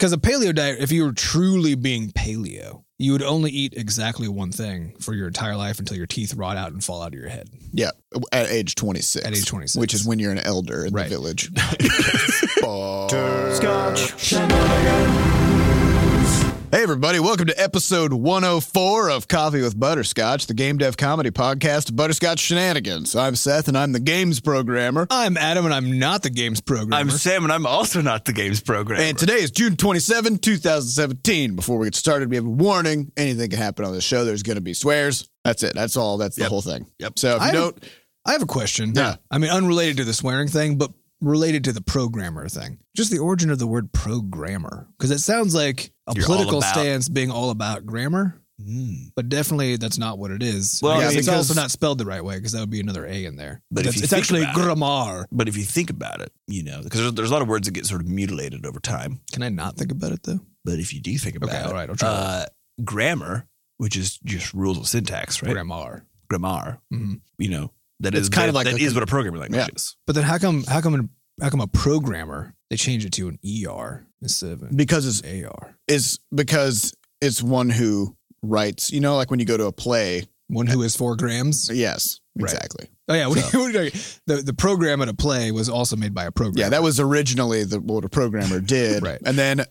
Because a paleo diet, if you were truly being paleo, you would only eat exactly one thing for your entire life until your teeth rot out and fall out of your head. Yeah, at age 26. At age 26. Which is when you're an elder in the village. Scotch. Hey, everybody. Welcome to episode 104 of Coffee with Butterscotch, the game dev comedy podcast, Butterscotch Shenanigans. I'm Seth, and I'm the games programmer. I'm Adam, and I'm not the games programmer. I'm Sam, and I'm also not the games programmer. And today is June 27, 2017. Before we get started, we have a warning. Anything can happen on the show. There's going to be swears. That's it. That's all. That's the whole thing. Yep. So if you don't... I have a question. Yeah. I mean, unrelated to the swearing thing, but related to the programmer thing. Just the origin of the word programmer. Because it sounds like You're political stance being all about grammar, but definitely that's not what it is. Well, I guess I mean, it's also not spelled the right way because that would be another A in there. But if you it's think actually about it- grammar. But if you think about it, you know, because there's a lot of words that get sort of mutilated over time. Can I not think about it, though? But if you do think about it, all right, I'll try. Grammar, which is just rules of syntax, right? Grammar. You know, that It's is kind of like that is what a programming language is. But then how come a programmer, they changed it to an ER instead of an Because it's AR? because it's one who writes, you know, like when you go to a play. One who is 4 grams? Yes, Right. exactly. Oh, yeah. The program at a play was also made by a programmer. Yeah, that was originally what a programmer did. Right. And then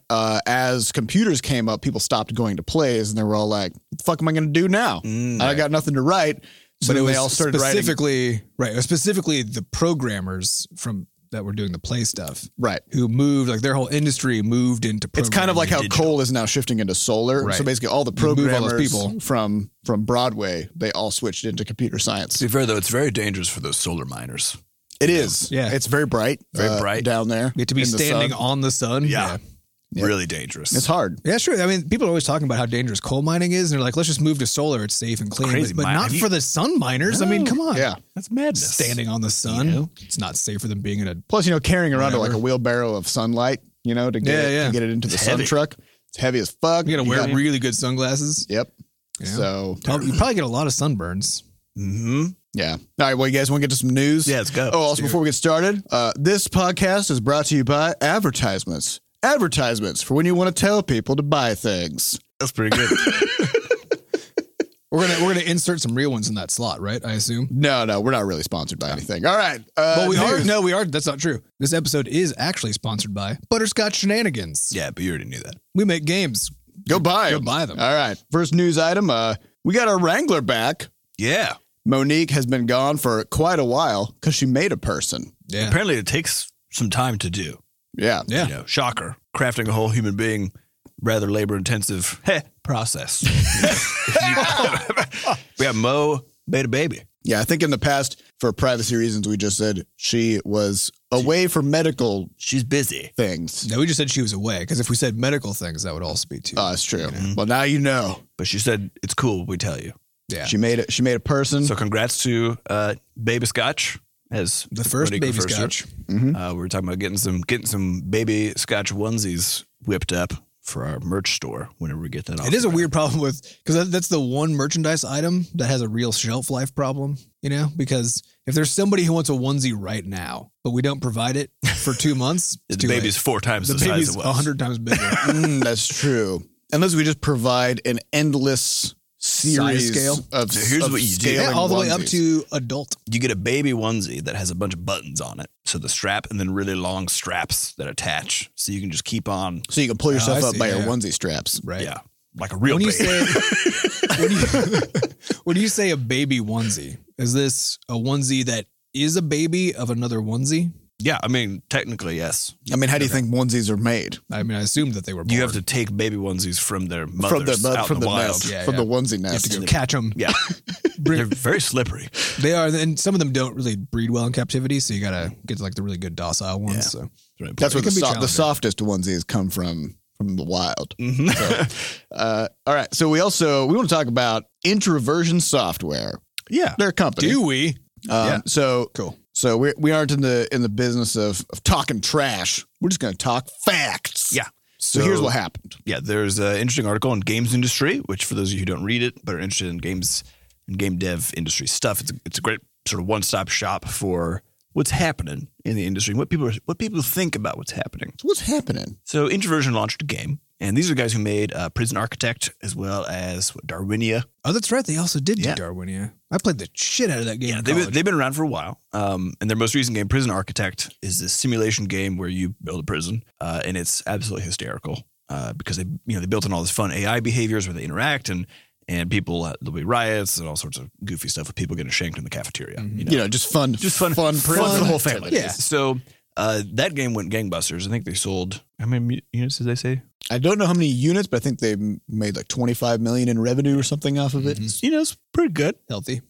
as computers came up, people stopped going to plays and they were all like, what the fuck am I going to do now? I got nothing to write. So But it then was they all started writing. specifically, right. It was specifically the programmers that were doing the play stuff. Right. Who moved, like their whole industry moved into programming. It's kind of like how digital. coal is now shifting into solar. Right. So basically all the You move all those programmers people. from Broadway, they all switched into computer science. To be fair, though, it's very dangerous for those solar miners. It is. Yeah. It's very bright. Very bright. Down there. You have to be in the standing sun. on the sun. Yeah. Really dangerous. It's hard. Yeah, sure. I mean, people are always talking about how dangerous coal mining is, and they're like, let's just move to solar. It's safe and clean. crazy, But man. not Have you- for the sun miners. I mean, come on. Yeah. That's madness. Standing on the sun. You know? It's not safer than being in a... Plus, you know, carrying around Whatever. like a wheelbarrow of sunlight, you know, to get, to get it into the It's sun heavy. truck. It's heavy as fuck. You got to wear gotta- really good sunglasses. Yep. Yeah. So, You probably get a lot of sunburns. Mm-hmm. yeah. All right. Well, you guys want to get to some news? Yeah, let's go. Oh, also, before we get started, this podcast is brought to you by advertisements. Advertisements for when you want to tell people to buy things. That's pretty good. We're gonna insert some real ones in that slot, right? I assume. No, we're not really sponsored by anything. All right. But we are. news. No, we are. That's not true. This episode is actually sponsored by Butterscotch Shenanigans. Yeah, but you already knew that. We make games. Go buy them. Go buy them. All right. First news item. We got our Wrangler back. Yeah. Monique has been gone for quite a while because she made a person. Yeah. Apparently, it takes some time to do. Yeah. Yeah. You know, shocker. Crafting a whole human being, rather labor-intensive process. Yeah, Mo made a baby. Yeah. I think in the past, for privacy reasons, we just said she was away for medical She's busy. things. No, we just said she was away because if we said medical things, that would also be too. Oh, it's true. Well, now you know. But she said, it's cool, we tell you. yeah. She made it. She made a person. So congrats to Baby Scotch as The first Monique baby refers to her. scotch. Mm-hmm. We were talking about getting some Baby Scotch onesies whipped up for our merch store whenever we get that off. It is the a ground. weird problem with because that's the one merchandise item that has a real shelf life problem. You know, because if there's somebody who wants a onesie right now, but we don't provide it for 2 months, it's The too baby's late. 4 times The the size baby's it was. 100 times bigger. That's true. Unless we just provide an endless series scale? of So here's of what you do. scaling Yeah, all the way up onesies. to adult. You get a baby onesie that has a bunch of buttons on it. So the strap and then really long straps that attach. So you can just keep on. So you can pull yourself I up see, by yeah, your yeah. onesie straps. Right. Yeah. Like a real When you baby. say when you say a baby onesie, is this a onesie that is a baby of another onesie? Yeah. I mean, technically, yes. I mean, how do you think onesies are made? I mean, I assumed that they were born. You have to take baby onesies from their mothers out from in the the wild. nest, Yeah, from yeah. the onesie You have to nest. go catch them. Yeah. They're very slippery. They are, and some of them don't really breed well in captivity, so you gotta get to like the really good docile ones. Yeah. So That's where It can be the challenging. softest onesies come from the wild. Mm-hmm. So, all right. So we want to talk about Introversion Software. Yeah. They're a company. do we? Yeah. So Cool. So we aren't in the business of talking trash. We're just going to talk facts. Yeah. So here's what happened. Yeah, there's an interesting article on games industry, which for those of you who don't read it but are interested in games and game dev industry stuff, it's a great sort of one-stop shop for what's happening in the industry, and what people think about what's happening. So what's happening? So Introversion launched a game, and these are guys who made Prison Architect as well as Darwinia. Oh, that's right. They also did do Yeah. Darwinia. I played the shit out of that game. Yeah, in they've college. been around for a while. And their most recent game, Prison Architect, is this simulation game where you build a prison, and it's absolutely hysterical because they built in all this fun AI behaviors where they interact and people there'll be riots and all sorts of goofy stuff with people getting shanked in the cafeteria. Mm-hmm. Just fun fun for the whole family. Yeah. So that game went gangbusters. I think they sold how many units did they say? I don't know how many units, but I think they made like 25 million in revenue or something off of it. It's pretty good. Healthy.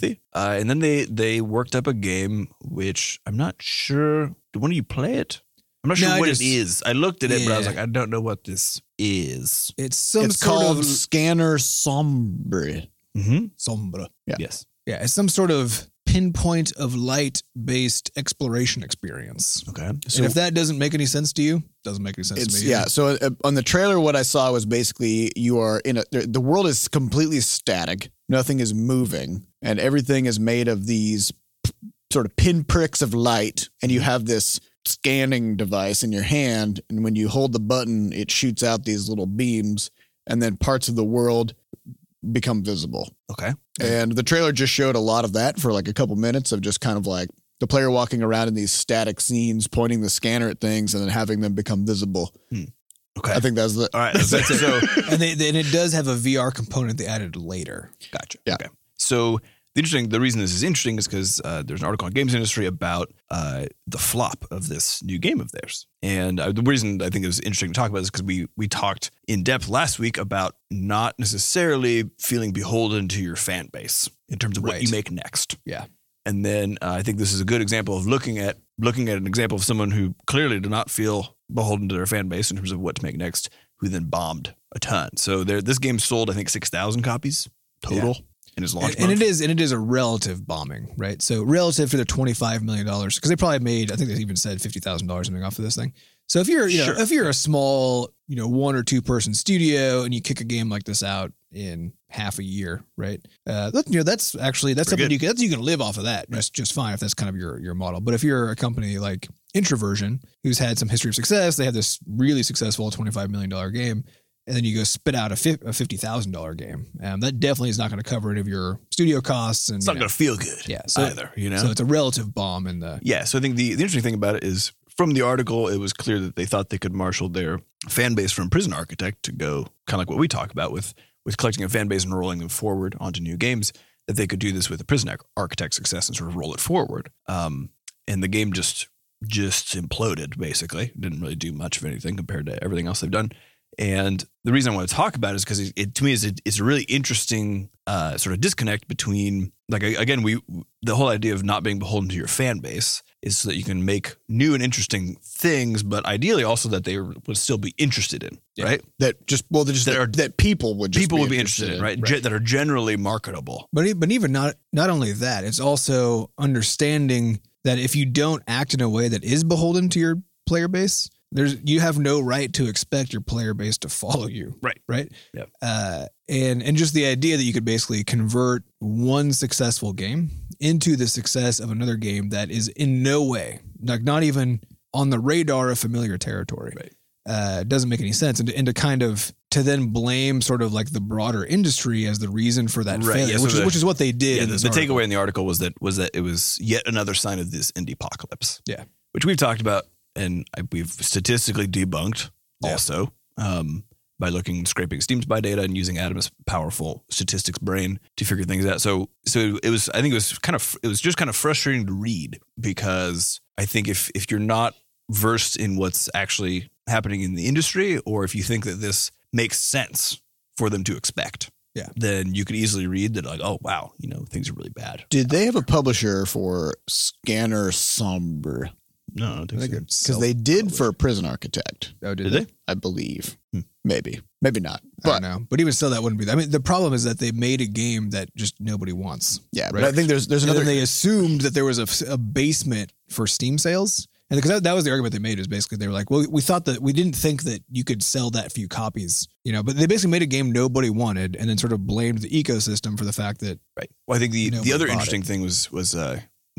And then they worked up a game which I'm not sure. When do you play it? I'm not sure No, what it is. I looked at it, but I was like, I don't know what this is. It's some It's sort called of Scanner Sombre. Mm-hmm. sombra. Yeah. Yes. Yeah, it's some sort of pinpoint of light based exploration experience. Okay. And if that doesn't make any sense to you, doesn't make any sense to me. Yeah. So on the trailer, what I saw was basically you are the world is completely static. Nothing is moving, and everything is made of these sort of pinpricks of light. And you have this scanning device in your hand, and when you hold the button, it shoots out these little beams, and then parts of the world become visible. Okay. And the trailer just showed a lot of that for like a couple minutes of just kind of like the player walking around in these static scenes, pointing the scanner at things and then having them become visible. Okay. I think that's the. All right. That's it. So And it does have a VR component they added later. gotcha. Yeah. Okay. So the reason this is interesting is because there's an article on Games Industry about the flop of this new game of theirs. And the reason I think it was interesting to talk about is because we talked in depth last week about not necessarily feeling beholden to your fan base in terms of what Right. you make next. Yeah. And then I think this is a good example of looking at an example of someone who clearly did not feel beholden to their fan base in terms of what to make next, who then bombed a ton. So this game sold, I think, 6,000 copies total in its launch And month. it is a relative bombing, right? So relative to the $25 million, because they probably made, I think they even said $50,000 something off of this thing. So if you're, Sure. if you're a small, 1 or 2 person studio and you kick a game like this out in half a year, right? That's something good. you can live off of that. That's just fine if that's kind of your model. But if you're a company like Introversion, who's had some history of success, they had this really successful $25 million game, and then you go spit out a $50,000 game. That definitely is not going to cover any of your studio costs. And It's not going to feel good either, So it's a relative bomb in the. Yeah, so I think the interesting thing about it is from the article, it was clear that they thought they could marshal their fan base from Prison Architect to go kind of like what we talk about with collecting a fan base and rolling them forward onto new games, that they could do this with the Prison Architect success and sort of roll it forward. And the game just imploded, basically. Didn't really do much of anything compared to everything else they've done. And the reason I want to talk about it is because it to me it's a really interesting sort of disconnect between, like, again, the whole idea of not being beholden to your fan base is so that you can make new and interesting things, but ideally also that they would still be interested in, right? That people would Be interested in, right? That are generally marketable. But even not only that, it's also understanding that if you don't act in a way that is beholden to your player base, you have no right to expect your player base to follow you. Right. Yep. And just the idea that you could basically convert one successful game into the success of another game that is in no way, like not even on the radar of familiar territory, doesn't make any sense. And to then blame sort of like the broader industry as the reason for that failure, which is what they did. Yeah, in the this article. takeaway in the article was that it was yet another sign of this indie apocalypse. Yeah. Which we've talked about and we've statistically debunked also by scraping Steam Spy data and using Adam's powerful statistics brain to figure things out. So it was just kind of frustrating to read, because I think if you're not versed in what's actually happening in the industry, or if you think that this makes sense for them to expect, then you could easily read that like, oh wow, things are really bad. Did they have a publisher for Scanner Sombre? No, I don't think so. Because they did for Prison Architect. Oh, Did they? I believe. Maybe not. I don't know. But even still, that wouldn't be. I mean, the problem is that they made a game that just nobody wants. Yeah, right? but I think there's And another. then they assumed that there was a basement for Steam sales. And because that was the argument they made, is basically they were like, well, we didn't think that you could sell that few copies, but they basically made a game nobody wanted and then sort of blamed the ecosystem for the fact that. Right. Well, I think the Nobody other bought interesting thing was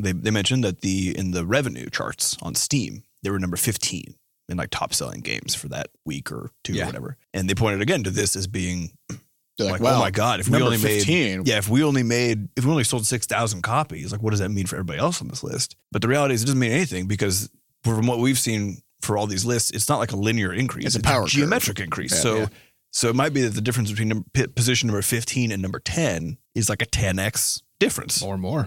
they mentioned that in the revenue charts on Steam, they were number 15 in like top selling games for that week or two or whatever. And they pointed again to this as being like, wow, oh my God, if we only 15. If we only sold 6,000 copies, like what does that mean for everybody else on this list? But the reality is it doesn't mean anything because from what we've seen for all these lists, it's not like a linear increase. It's a power geometric increase. So it might be that the difference between position number 15 and number 10 is like a 10x difference or more.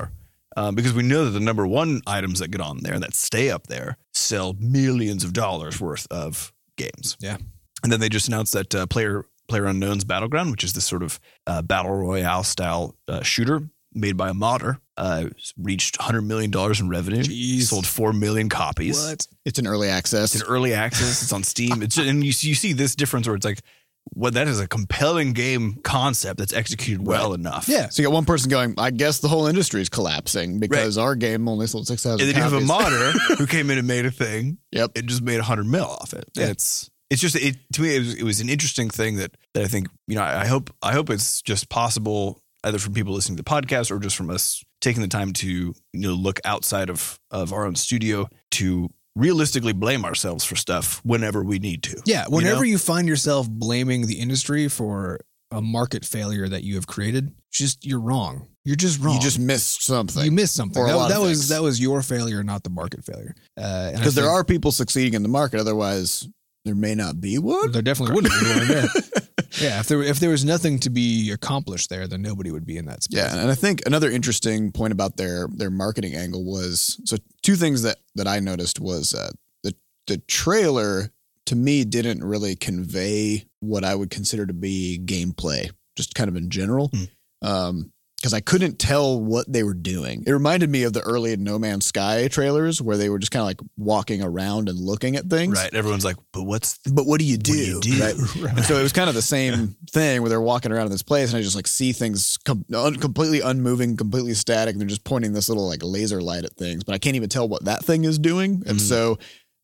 Because we know that the number one items that get on there that stay up there sell millions of dollars worth of games. Yeah. And then they just announced that PlayerUnknown's Battleground, which is this sort of battle royale style shooter made by a modder, reached $100 million in revenue. Jeez. Sold 4 million copies. What? It's an early access. It's on Steam. And you see this difference where it's like, well, that is a compelling game concept that's executed well enough. Yeah. So you got one person going, I guess the whole industry is collapsing because our game only sold 6,000 And then you have a modder who came in and made a thing. Yep. It just made $100 million off it. Yeah. And it's just, to me, it was an interesting thing that I think, I hope it's just possible either from people listening to the podcast or just from us taking the time to, look outside of our own studio to realistically blame ourselves for stuff whenever we need to. Yeah. Whenever you find yourself blaming the industry for a market failure that you have created, you're wrong. You're just wrong. You just missed something. You missed something. That was your failure, not the market failure. Because there are people succeeding in the market. Otherwise, there may not be one. There definitely wouldn't be one. Yeah. Yeah, if there was nothing to be accomplished there, then nobody would be in that space. Yeah, and I think another interesting point about their marketing angle was, so two things that I noticed was the trailer to me didn't really convey what I would consider to be gameplay, just kind of in general. Because I couldn't tell what they were doing. It reminded me of the early No Man's Sky trailers where they were just kind of like walking around and looking at things. Right. Everyone's like, but what do you do? Right? Right. And so it was kind of the same thing where they're walking around in this place and I just like see things completely unmoving, completely static. And they're just pointing this little like laser light at things, but I can't even tell what that thing is doing. And so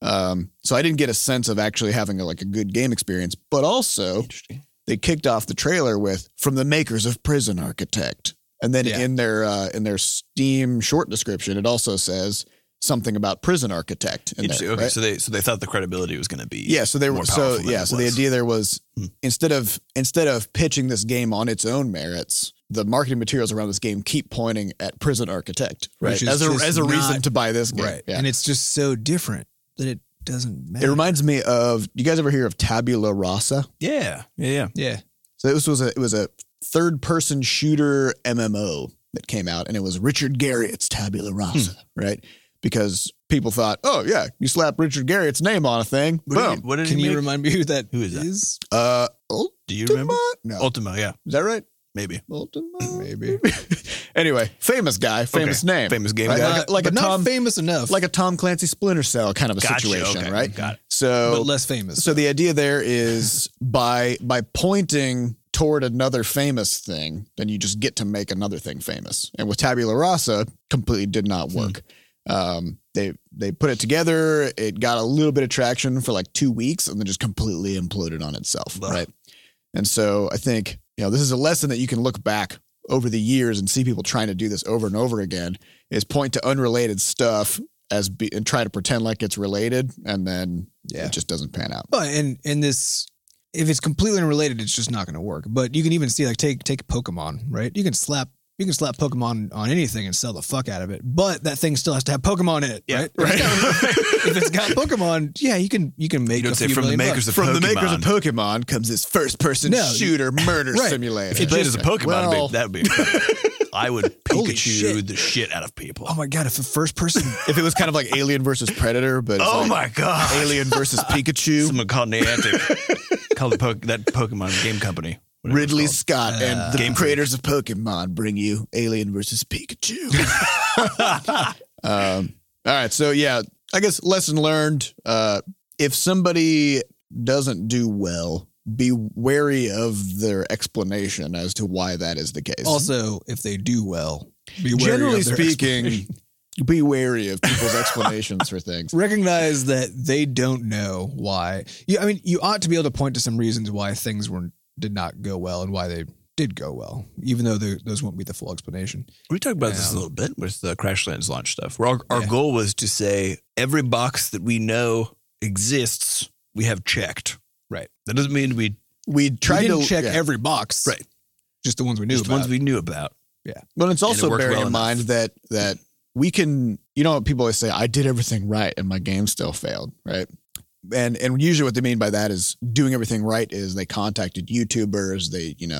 I didn't get a sense of actually having a good game experience, but also they kicked off the trailer with from the makers of Prison Architect. And then in their Steam short description, it also says something about Prison Architect. Okay, right? so they thought the credibility was going to be so they were the idea there was instead of pitching this game on its own merits, the marketing materials around this game keep pointing at Prison Architect, right? As a reason to buy this game, right? Yeah. And it's just so different that it doesn't matter. It reminds me of, you guys ever hear of Tabula Rasa? Yeah. So it was a third-person shooter MMO that came out, and it was Richard Garriott's Tabula Rasa, right? Because people thought, oh, yeah, you slap Richard Garriott's name on a thing, boom. What did Can he you make? remind me who that is? That? Ultima? Do you remember? No. Ultima, yeah. Is that right? Maybe. Ultima? Maybe. Anyway, famous guy, famous name. Famous game right? guy. But not famous enough. Like a Tom Clancy Splinter Cell kind of a situation, okay. right? Got it. So, but less famous. So the idea there is by pointing toward another famous thing, then you just get to make another thing famous. And with Tabula Rasa, completely did not work. They put it together. It got a little bit of traction for like 2 weeks and then just completely imploded on itself, right? And so I think, this is a lesson that you can look back over the years and see people trying to do this over and over again, is point to unrelated stuff and try to pretend like it's related, and then it just doesn't pan out. But in this, if it's completely unrelated, it's just not going to work. But you can even see, like, take Pokemon, right? You can slap Pokemon on anything and sell the fuck out of it, but that thing still has to have Pokemon in it, right? If it's got Pokemon, you can make a few from the million makers bucks. of From the makers of Pokemon comes this first-person shooter murder simulator. If you played as a Pokemon, that would be incredible. I would Pikachu the shit out of people. Oh my God, if a first person... if it was kind of like Alien versus Predator, but it's my God. Alien versus Pikachu. Someone called Niantic. Called that Pokemon game company. Ridley Scott and the creators of Pokemon bring you Alien versus Pikachu. All right. So, I guess lesson learned. If somebody doesn't do well, be wary of their explanation as to why that is the case. Also, if they do well, be wary generally of their speaking, be wary of people's explanations for things. Recognize that they don't know why. You ought to be able to point to some reasons why things did not go well and why they did go well, even though those won't be the full explanation. We talked about this a little bit with the Crashlands launch stuff. Where our goal was to say every box that we know exists, we have checked. Right. That doesn't mean we didn't check every box. Right. Just the ones we knew just about. the ones we knew about. Yeah. Well, it's also worked bearing well in mind that we can, people always say, I did everything right and my game still failed, right? And usually what they mean by that is doing everything right is they contacted YouTubers,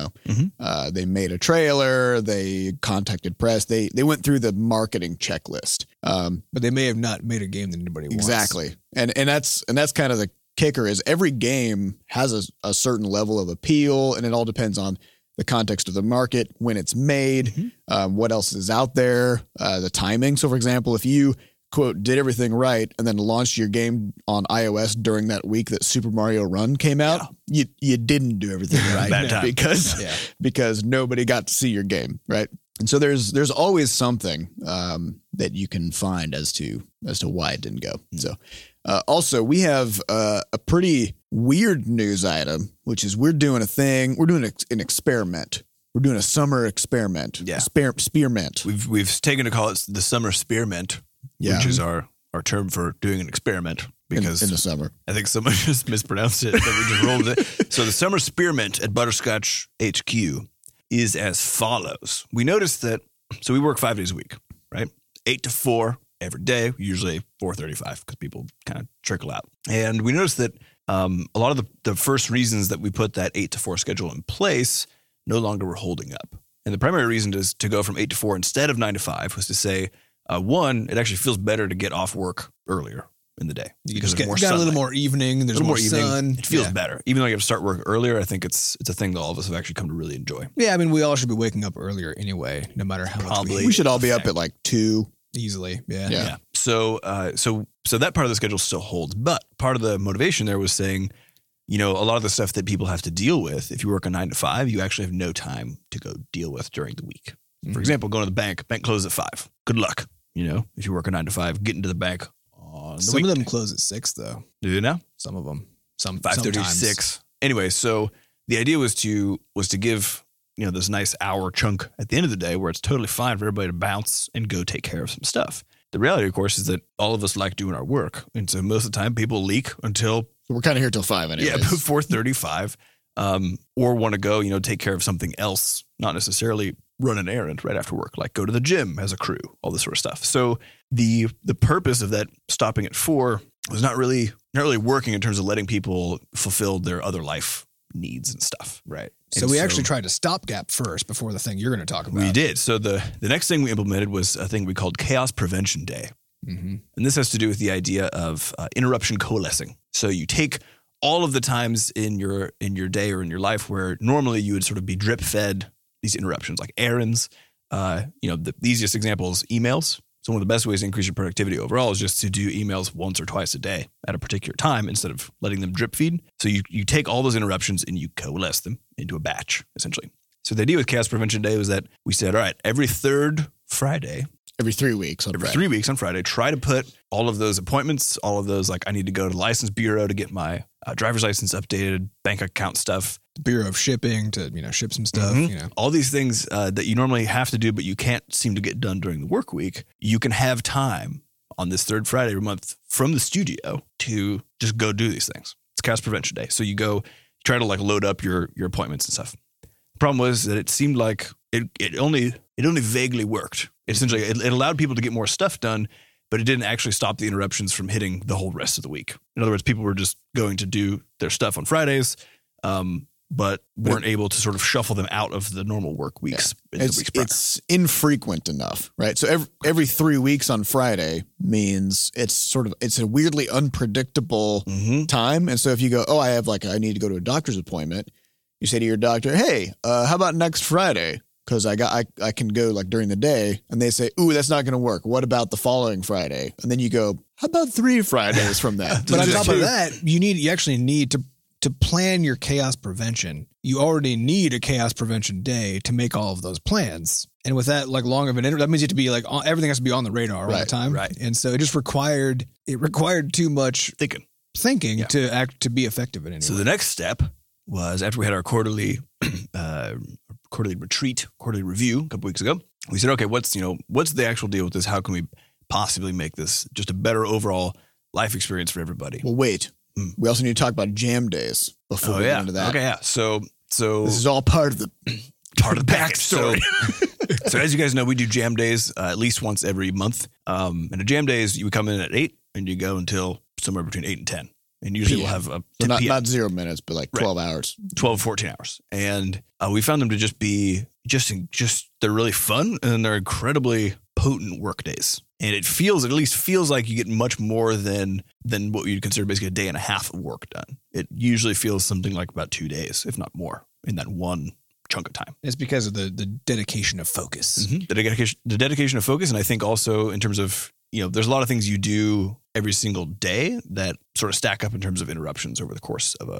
they made a trailer, they contacted press, they went through the marketing checklist. But they may have not made a game that anybody wants. Exactly. And that's kind of the kicker is every game has a certain level of appeal, and it all depends on the context of the market, when it's made, what else is out there, the timing. So, for example, if you, quote, did everything right and then launched your game on iOS during that week that Super Mario Run came out, you didn't do everything right Bad time. because nobody got to see your game, right? And so there's always something that you can find as to why it didn't go. So also we have a pretty weird news item, which is we're doing an experiment. We're doing a summer experiment. Yeah. Spearmint. We've taken to call it the summer spearmint, which is our term for doing an experiment. Because in the summer. I think someone just mispronounced it. That we just rolled it. So the summer spearmint at Butterscotch HQ is as follows. We noticed that, so we work 5 days a week, right? 8 to 4 every day, usually 4:35 because people kind of trickle out. And we noticed that a lot of the first reasons that we put that 8 to 4 schedule in place no longer were holding up. And the primary reason to go from 8 to 4 instead of 9 to 5 was to say, one, it actually feels better to get off work earlier in the day. You just got a little more evening. There's more sun. It feels better. Even though you have to start work earlier, I think it's a thing that all of us have actually come to really enjoy. Yeah, I mean, we all should be waking up earlier anyway, no matter how much we should all be up at like 2. Easily. Yeah. Yeah. So that part of the schedule still holds, but part of the motivation there was saying, a lot of the stuff that people have to deal with, if you work a 9 to 5, you actually have no time to go deal with during the week. Mm-hmm. For example, going to the bank closes at 5. Good luck. If you work a 9 to 5, getting to the bank on the Some weekday. of them close at 6 though. Do they now? Some of them. Some 5:30, 6. Anyway, so the idea was to give this nice hour chunk at the end of the day where it's totally fine for everybody to bounce and go take care of some stuff. The reality, of course, is that all of us like doing our work, and so most of the time people leak until we're kind of here till 5 anyway. Yeah, 4:35, or want to go take care of something else, not necessarily run an errand right after work, like go to the gym as a crew, all this sort of stuff. So the purpose of that stopping at 4 was not really working in terms of letting people fulfill their other life needs and stuff. Right. So we actually tried to stopgap first before the thing you're going to talk about. We did. So the next thing we implemented was a thing we called Chaos Prevention Day. Mm-hmm. And this has to do with the idea of interruption coalescing. So you take all of the times in your day or in your life where normally you would sort of be drip fed these interruptions, like errands. The easiest example is emails. So one of the best ways to increase your productivity overall is just to do emails once or twice a day at a particular time instead of letting them drip feed. So you take all those interruptions and you coalesce them into a batch, essentially. So the idea with Chaos Prevention Day was that we said, all right, every third Friday. Every 3 weeks on Friday. 3 weeks on Friday, try to put all of those appointments, all of those, like I need to go to the license bureau to get my driver's license updated, bank account stuff. Bureau of Shipping to, ship some stuff. Mm-hmm. All these things that you normally have to do, but you can't seem to get done during the work week. You can have time on this third Friday every month from the studio to just go do these things. It's Chaos Prevention Day. So you try to like load up your appointments and stuff. The problem was that it seemed like it only vaguely worked. Essentially, it allowed people to get more stuff done, but it didn't actually stop the interruptions from hitting the whole rest of the week. In other words, people were just going to do their stuff on Fridays, but weren't able to sort of shuffle them out of the normal work weeks. Yeah. It's infrequent enough, right? So every 3 weeks on Friday means it's a weirdly unpredictable time. And so if you go, I need to go to a doctor's appointment, you say to your doctor, hey, how about next Friday? Because I can go like during the day, and they say, ooh, that's not going to work. What about the following Friday? And then you go, how about 3 Fridays from that? But on top of that, you actually need to plan your chaos prevention. You already need a chaos prevention day to make all of those plans. And with that, like long of an interval, that means you have to be like everything has to be on the radar all the time. Right. And so it just required too much thinking to be effective in any way. So the next step was after we had our quarterly quarterly retreat, quarterly review a couple weeks ago. We said, okay, what's the actual deal with this? How can we possibly make this just a better overall life experience for everybody? Well, wait. We also need to talk about jam days before we get into that. Okay, yeah. So this is all part of the package. So as you guys know, we do jam days at least once every month. And a jam day is you come in at 8 and you go until somewhere between 8 and 10. And usually we'll have not 0 minutes, but like 12 hours. 12, 14 hours. And we found them to just be they're really fun and they're incredibly potent work days. And it at least feels like you get much more than what you'd consider basically a day and a half of work done. It usually feels something like about 2 days, if not more, in that one chunk of time. It's because of the dedication of focus. Mm-hmm. The dedication of focus. And I think also in terms of, there's a lot of things you do every single day that sort of stack up in terms of interruptions over the course of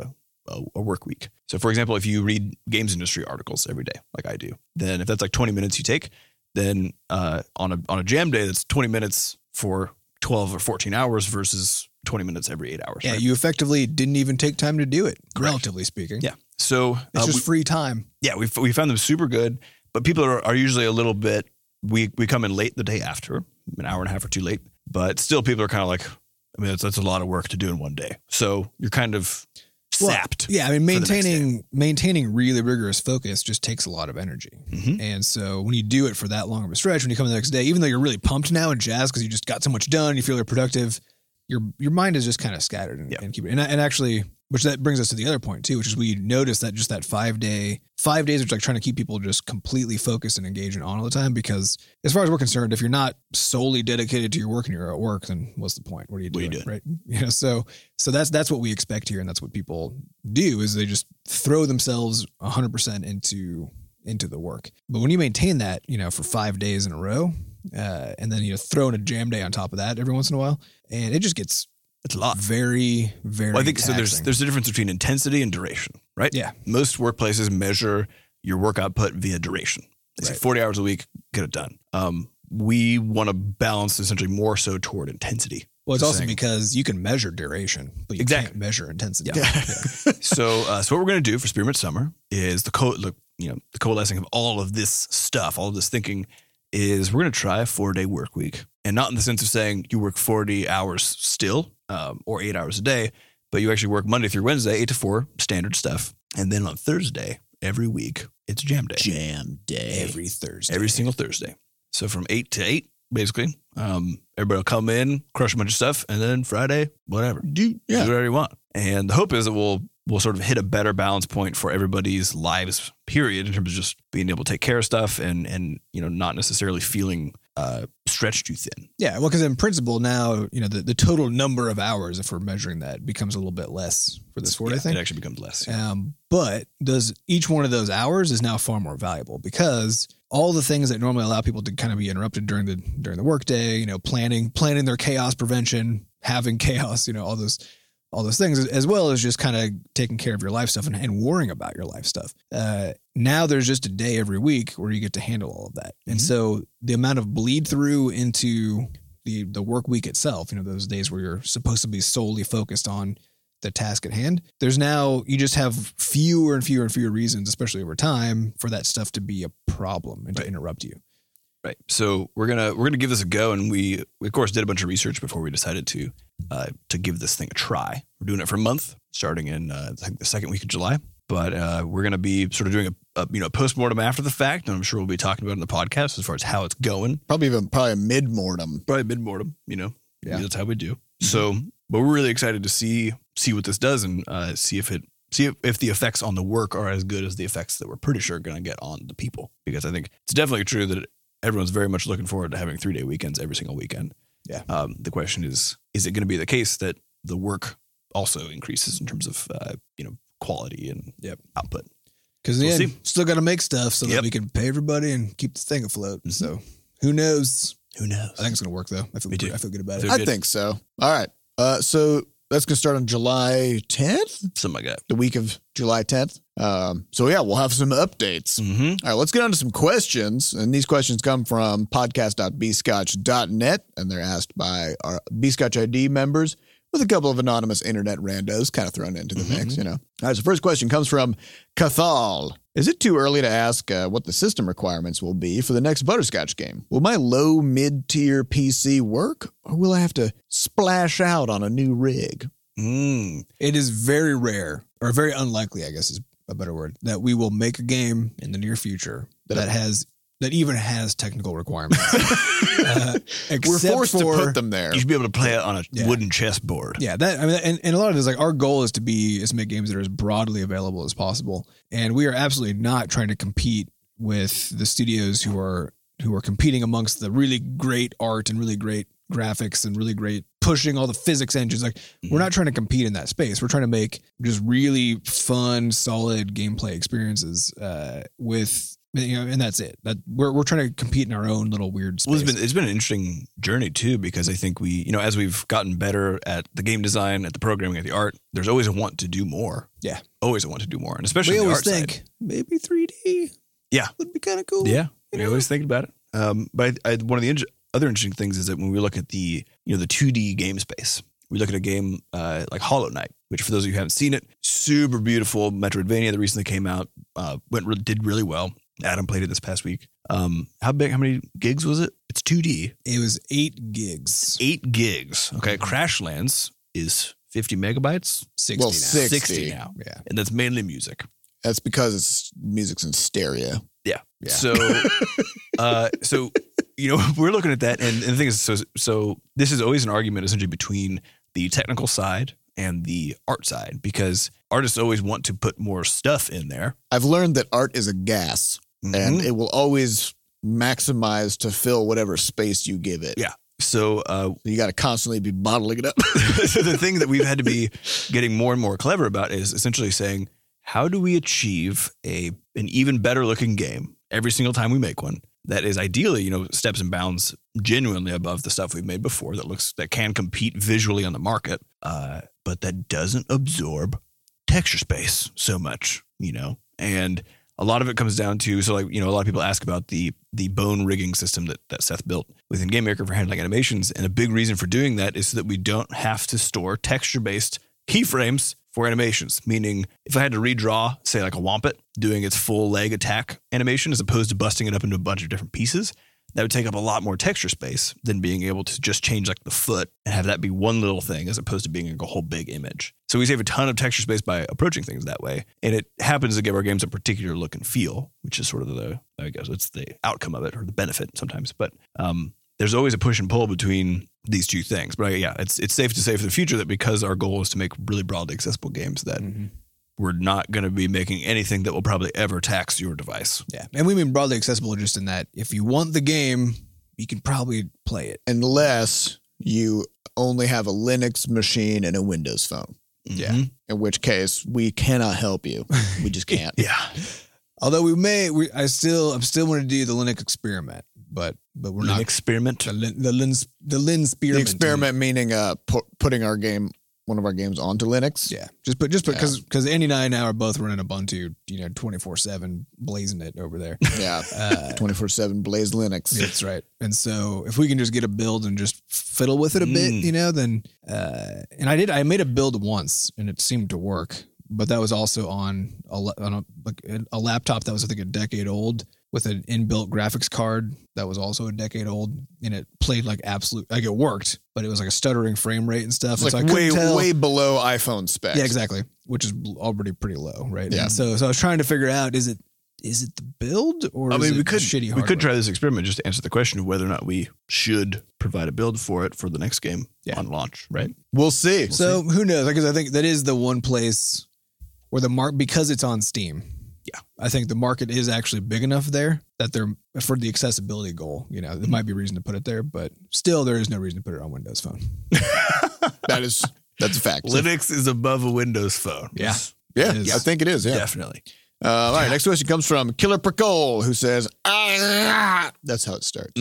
a work week. So for example, if you read games industry articles every day, like I do, then if that's like 20 minutes you take, then on a jam day, that's 20 minutes for 12 or 14 hours versus 20 minutes every 8 hours. Yeah, right? you effectively didn't even take time to do it, relatively speaking. Yeah. So it's just free time. Yeah, we found them super good, but people are usually a little bit, we come in late the day after, an hour and a half or two late, but still people are kind of like, I mean, that's a lot of work to do in one day. So you're kind of sapped. Well, yeah, I mean, maintaining really rigorous focus just takes a lot of energy. Mm-hmm. And so when you do it for that long of a stretch, when you come the next day, even though you're really pumped now and jazzed because you just got so much done, you feel you're productive, your mind is just kind of scattered and keep it. And actually, which that brings us to the other point too, which is we noticed that just that 5 days, which like trying to keep people just completely focused and engaged and on all the time. Because as far as we're concerned, if you're not solely dedicated to your work and you're at work, then what's the point? What are you doing? Right? So that's what we expect here. And that's what people do is they just throw themselves 100% into the work. But when you maintain that, for 5 days in a row, and then, throw in a jam day on top of that every once in a while, and it just gets, it's a lot. Very, very well, I think taxing. So there's a difference between intensity and duration, right? Yeah. Most workplaces measure your work output via duration. They say 40 hours a week, get it done. We want to balance essentially more so toward intensity. Well, it's also because you can measure duration, but you can't measure intensity. Yeah. So what we're going to do for Spearmint Summer is the coalescing of all of this stuff, all of this thinking is we're going to try a 4-day work week. And not in the sense of saying you work 40 hours still or 8 hours a day, but you actually work Monday through Wednesday, 8 to 4, standard stuff. And then on Thursday, every week, it's jam day. Jam day. Every Thursday. Every single Thursday. So from 8 to 8, basically, everybody will come in, crush a bunch of stuff, and then Friday, whatever. Do whatever you want. And the hope is that we'll sort of hit a better balance point for everybody's lives, period, in terms of just being able to take care of stuff and not necessarily feeling stretched too thin. Yeah, well, because in principle now, the total number of hours, if we're measuring that, becomes a little bit less for this 4-day thing. It actually becomes less. Yeah. But each one of those hours is now far more valuable because all the things that normally allow people to kind of be interrupted during the workday, planning their chaos prevention, having chaos, all those things, as well as just kind of taking care of your life stuff and worrying about your life stuff. Now there's just a day every week where you get to handle all of that. Mm-hmm. And so the amount of bleed through into the work week itself, those days where you're supposed to be solely focused on the task at hand, you just have fewer and fewer and fewer reasons, especially over time, for that stuff to be a problem and to interrupt you. Right. So we're gonna give this a go, and we of course did a bunch of research before we decided to give this thing a try. We're doing it for a month, starting in I think the second week of July. But we're gonna be sort of doing a postmortem after the fact, and I'm sure we'll be talking about it in the podcast as far as how it's going. Probably a mid-mortem. Probably mid-mortem. That's how we do. Mm-hmm. So, but we're really excited to see what this does and see if the effects on the work are as good as the effects that we're pretty sure are going to get on the people. Because I think it's definitely true that everyone's very much looking forward to having 3-day weekends every single weekend. Yeah. The question is it going to be the case that the work also increases in terms of, quality and output? Because in the end, still got to make stuff so that we can pay everybody and keep this thing afloat. Mm-hmm. So who knows? Who knows? I think it's going to work though. I feel good about it. I think so. All right. So that's going to start on July 10th? Something like that. The week of July 10th. We'll have some updates. Mm-hmm. All right, let's get on to some questions. And these questions come from podcast.bscotch.net, and they're asked by our Bscotch ID members with a couple of anonymous internet randos kind of thrown into the mix, All right, so first question comes from Cathal. Is it too early to ask what the system requirements will be for the next Butterscotch game? Will my low mid-tier PC work, or will I have to splash out on a new rig? It is very rare, or very unlikely, I guess is a better word, that we will make a game in the near future that even has technical requirements. We're forced to put them there. You should be able to play it on a wooden chessboard. Yeah, and a lot of it is like our goal is to make games that are as broadly available as possible, and we are absolutely not trying to compete with the studios who are competing amongst the really great art and really great graphics and really great pushing all the physics engines. Like we're not trying to compete in that space. We're trying to make just really fun, solid gameplay experiences with. And that's it. That we're trying to compete in our own little weird space. Well, it's been an interesting journey too, because I think we, as we've gotten better at the game design, at the programming, at the art, there's always a want to do more. Yeah, always a want to do more, and especially we on the always art think side. Maybe 3D. Yeah, would be kind of cool. Yeah, we always think about it. But one of the other interesting things is that when we look at the the 2D game space, we look at a game like Hollow Knight, which for those of you who haven't seen it, super beautiful Metroidvania that recently came out, did really well. Adam played it this past week. How many gigs was it? It's 2D. It was 8 gigs. 8 gigs. Okay. Crashlands is 50 megabytes. 60 well, now. 60 now. Yeah. And that's mainly music. That's because music's in stereo. Yeah. Yeah. So, we're looking at that. And the thing is, so this is always an argument essentially between the technical side and the art side, because artists always want to put more stuff in there. I've learned that art is a gas. And it will always maximize to fill whatever space you give it. Yeah. So you got to constantly be bottling it up. So the thing that we've had to be getting more and more clever about is essentially saying, how do we achieve an even better looking game every single time we make one that is ideally, steps and bounds genuinely above the stuff we've made before that can compete visually on the market, but that doesn't absorb texture space so much, and a lot of it comes down to, a lot of people ask about the bone rigging system that Seth built within GameMaker for handling animations. And a big reason for doing that is so that we don't have to store texture-based keyframes for animations. Meaning, if I had to redraw, say like a Wompet doing its full leg attack animation, as opposed to busting it up into a bunch of different pieces, that would take up a lot more texture space than being able to just change like the foot and have that be one little thing as opposed to being like a whole big image. So we save a ton of texture space by approaching things that way. And it happens to give our games a particular look and feel, which is sort of it's the outcome of it, or the benefit sometimes. But there's always a push and pull between these two things. But yeah, it's safe to say for the future that because our goal is to make really broadly accessible games, that we're not going to be making anything that will probably ever tax your device. Yeah. And we mean broadly accessible just in that if you want the game, you can probably play it. Unless you only have a Linux machine and a Windows phone. Yeah. In which case, we cannot help you. We just can't. Yeah. Although I'm still want to do the Linux experiment, but we're not. Experiment? The Lin experiment. The experiment meaning putting one of our games onto Linux. Yeah, just because Andy and I now are both running Ubuntu, 24/7, blazing it over there. Yeah, 24/7 blaze Linux. That's right. And so if we can just get a build and just fiddle with it a bit, then and I made a build once and it seemed to work, but that was also on a laptop that was I think a decade old, with an inbuilt graphics card that was also a decade old, and it played like it worked, but it was like a stuttering frame rate and stuff. It's like way below iPhone specs. Yeah, exactly. Which is already pretty low, right? Yeah. And so I was trying to figure out, is it the build or is it shitty hardware? We could try this experiment just to answer the question of whether or not we should provide a build for it for the next game on launch, right? We'll see. So who knows? Because I think that is the one place where because it's on Steam. Yeah, I think the market is actually big enough there that for the accessibility goal, there might be reason to put it there, but still there is no reason to put it on Windows Phone. That's a fact. Linux is above a Windows phone. Yeah. Yeah, I think it is. Yeah. Definitely. All right. Next question comes from Killer Pricole, who says, that's how it starts.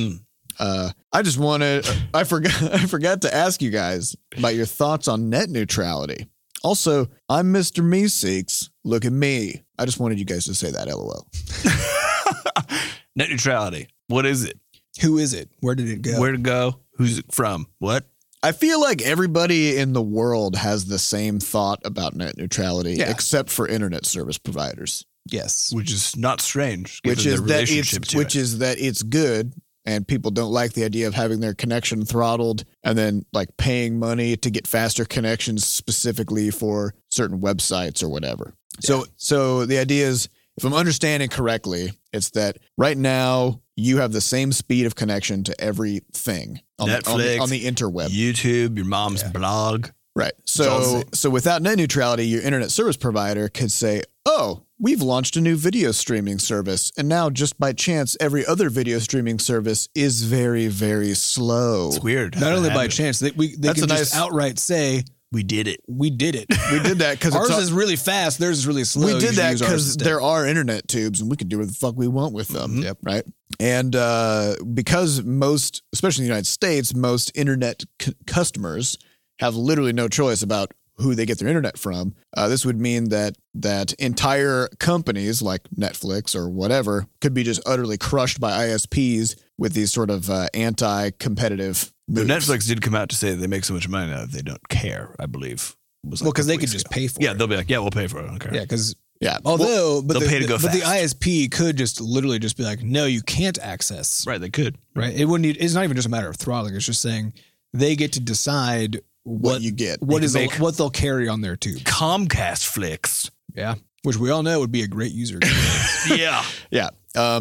I forgot to ask you guys about your thoughts on net neutrality. Also, I'm Mr. Meeseeks. Look at me. I just wanted you guys to say that, LOL. Net neutrality. What is it? Who is it? Where did it go? Where to go? Who's it from? What? I feel like everybody in the world has the same thought about net neutrality, except for internet service providers. Yes. which is not strange. which given is their that relationship it's to which it. is that it's good, and people don't like the idea of having their connection throttled and then like paying money to get faster connections specifically for certain websites or whatever. So the idea is, if I'm understanding correctly, it's that right now you have the same speed of connection to everything on Netflix, on the interweb. YouTube, your mom's blog. Right. all So without net neutrality, your internet service provider could say, oh, we've launched a new video streaming service. And now just by chance, every other video streaming service is very, very slow. It's weird. how Not that only by happened. chance, they That's can a just nice- outright say, We did it. we did it. We did that because Ours is really fast. Theirs is really slow. we You did should that use ours because instead. there are internet tubes and we can do what the fuck we want with them. Yep. Right. And because most, especially in the United States, most internet customers have literally no choice about who they get their internet from. This would mean that entire companies like Netflix or whatever could be just utterly crushed by ISPs with these sort of anti-competitive But moves. Netflix did come out to say they make so much money now that they don't care, I believe. Was Well, like because a they couple could weeks just ago. pay for Yeah, it. they'll be like, yeah, we'll pay for it. I don't care. Yeah, because Yeah. although, but they'll pay to go but the fast. ISP could just literally just be like, no, you can't access. Right, they could. Right. It wouldn't. It's not even just a matter of throttling. It's just saying they get to decide what you get. what They is can make- what they'll carry on their tube. Comcast Flicks. Yeah, which we all know would be a great user. Yeah. Yeah.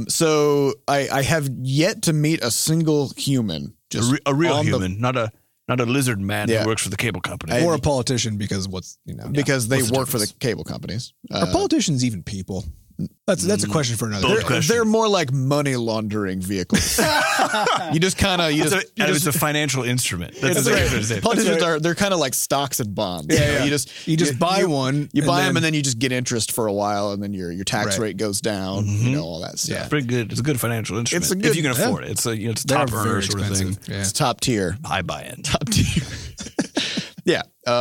So I have yet to meet a single human, just A real on the- human, not a lizard man Yeah. who works for the cable company. or a politician because what's because they What's the work for the difference? cable companies. are politicians even people? That's a question for another Bold day. question. They're more like money laundering vehicles. you just kind of it's a financial instrument. That's it's what right. I'm saying. Politicians they're kind of like stocks and bonds. Yeah, You yeah. just You just buy one, You and buy then- them and then you just get interest for a while, and then your tax Right. rate goes down. Mm-hmm. You know, all that stuff. Yeah. Pretty good. It's a good financial instrument. It's a if good- you can yeah. afford it. It's a it's They're top earner very sort of expensive. thing. Yeah. It's top tier. High buy in. Top tier. Yeah.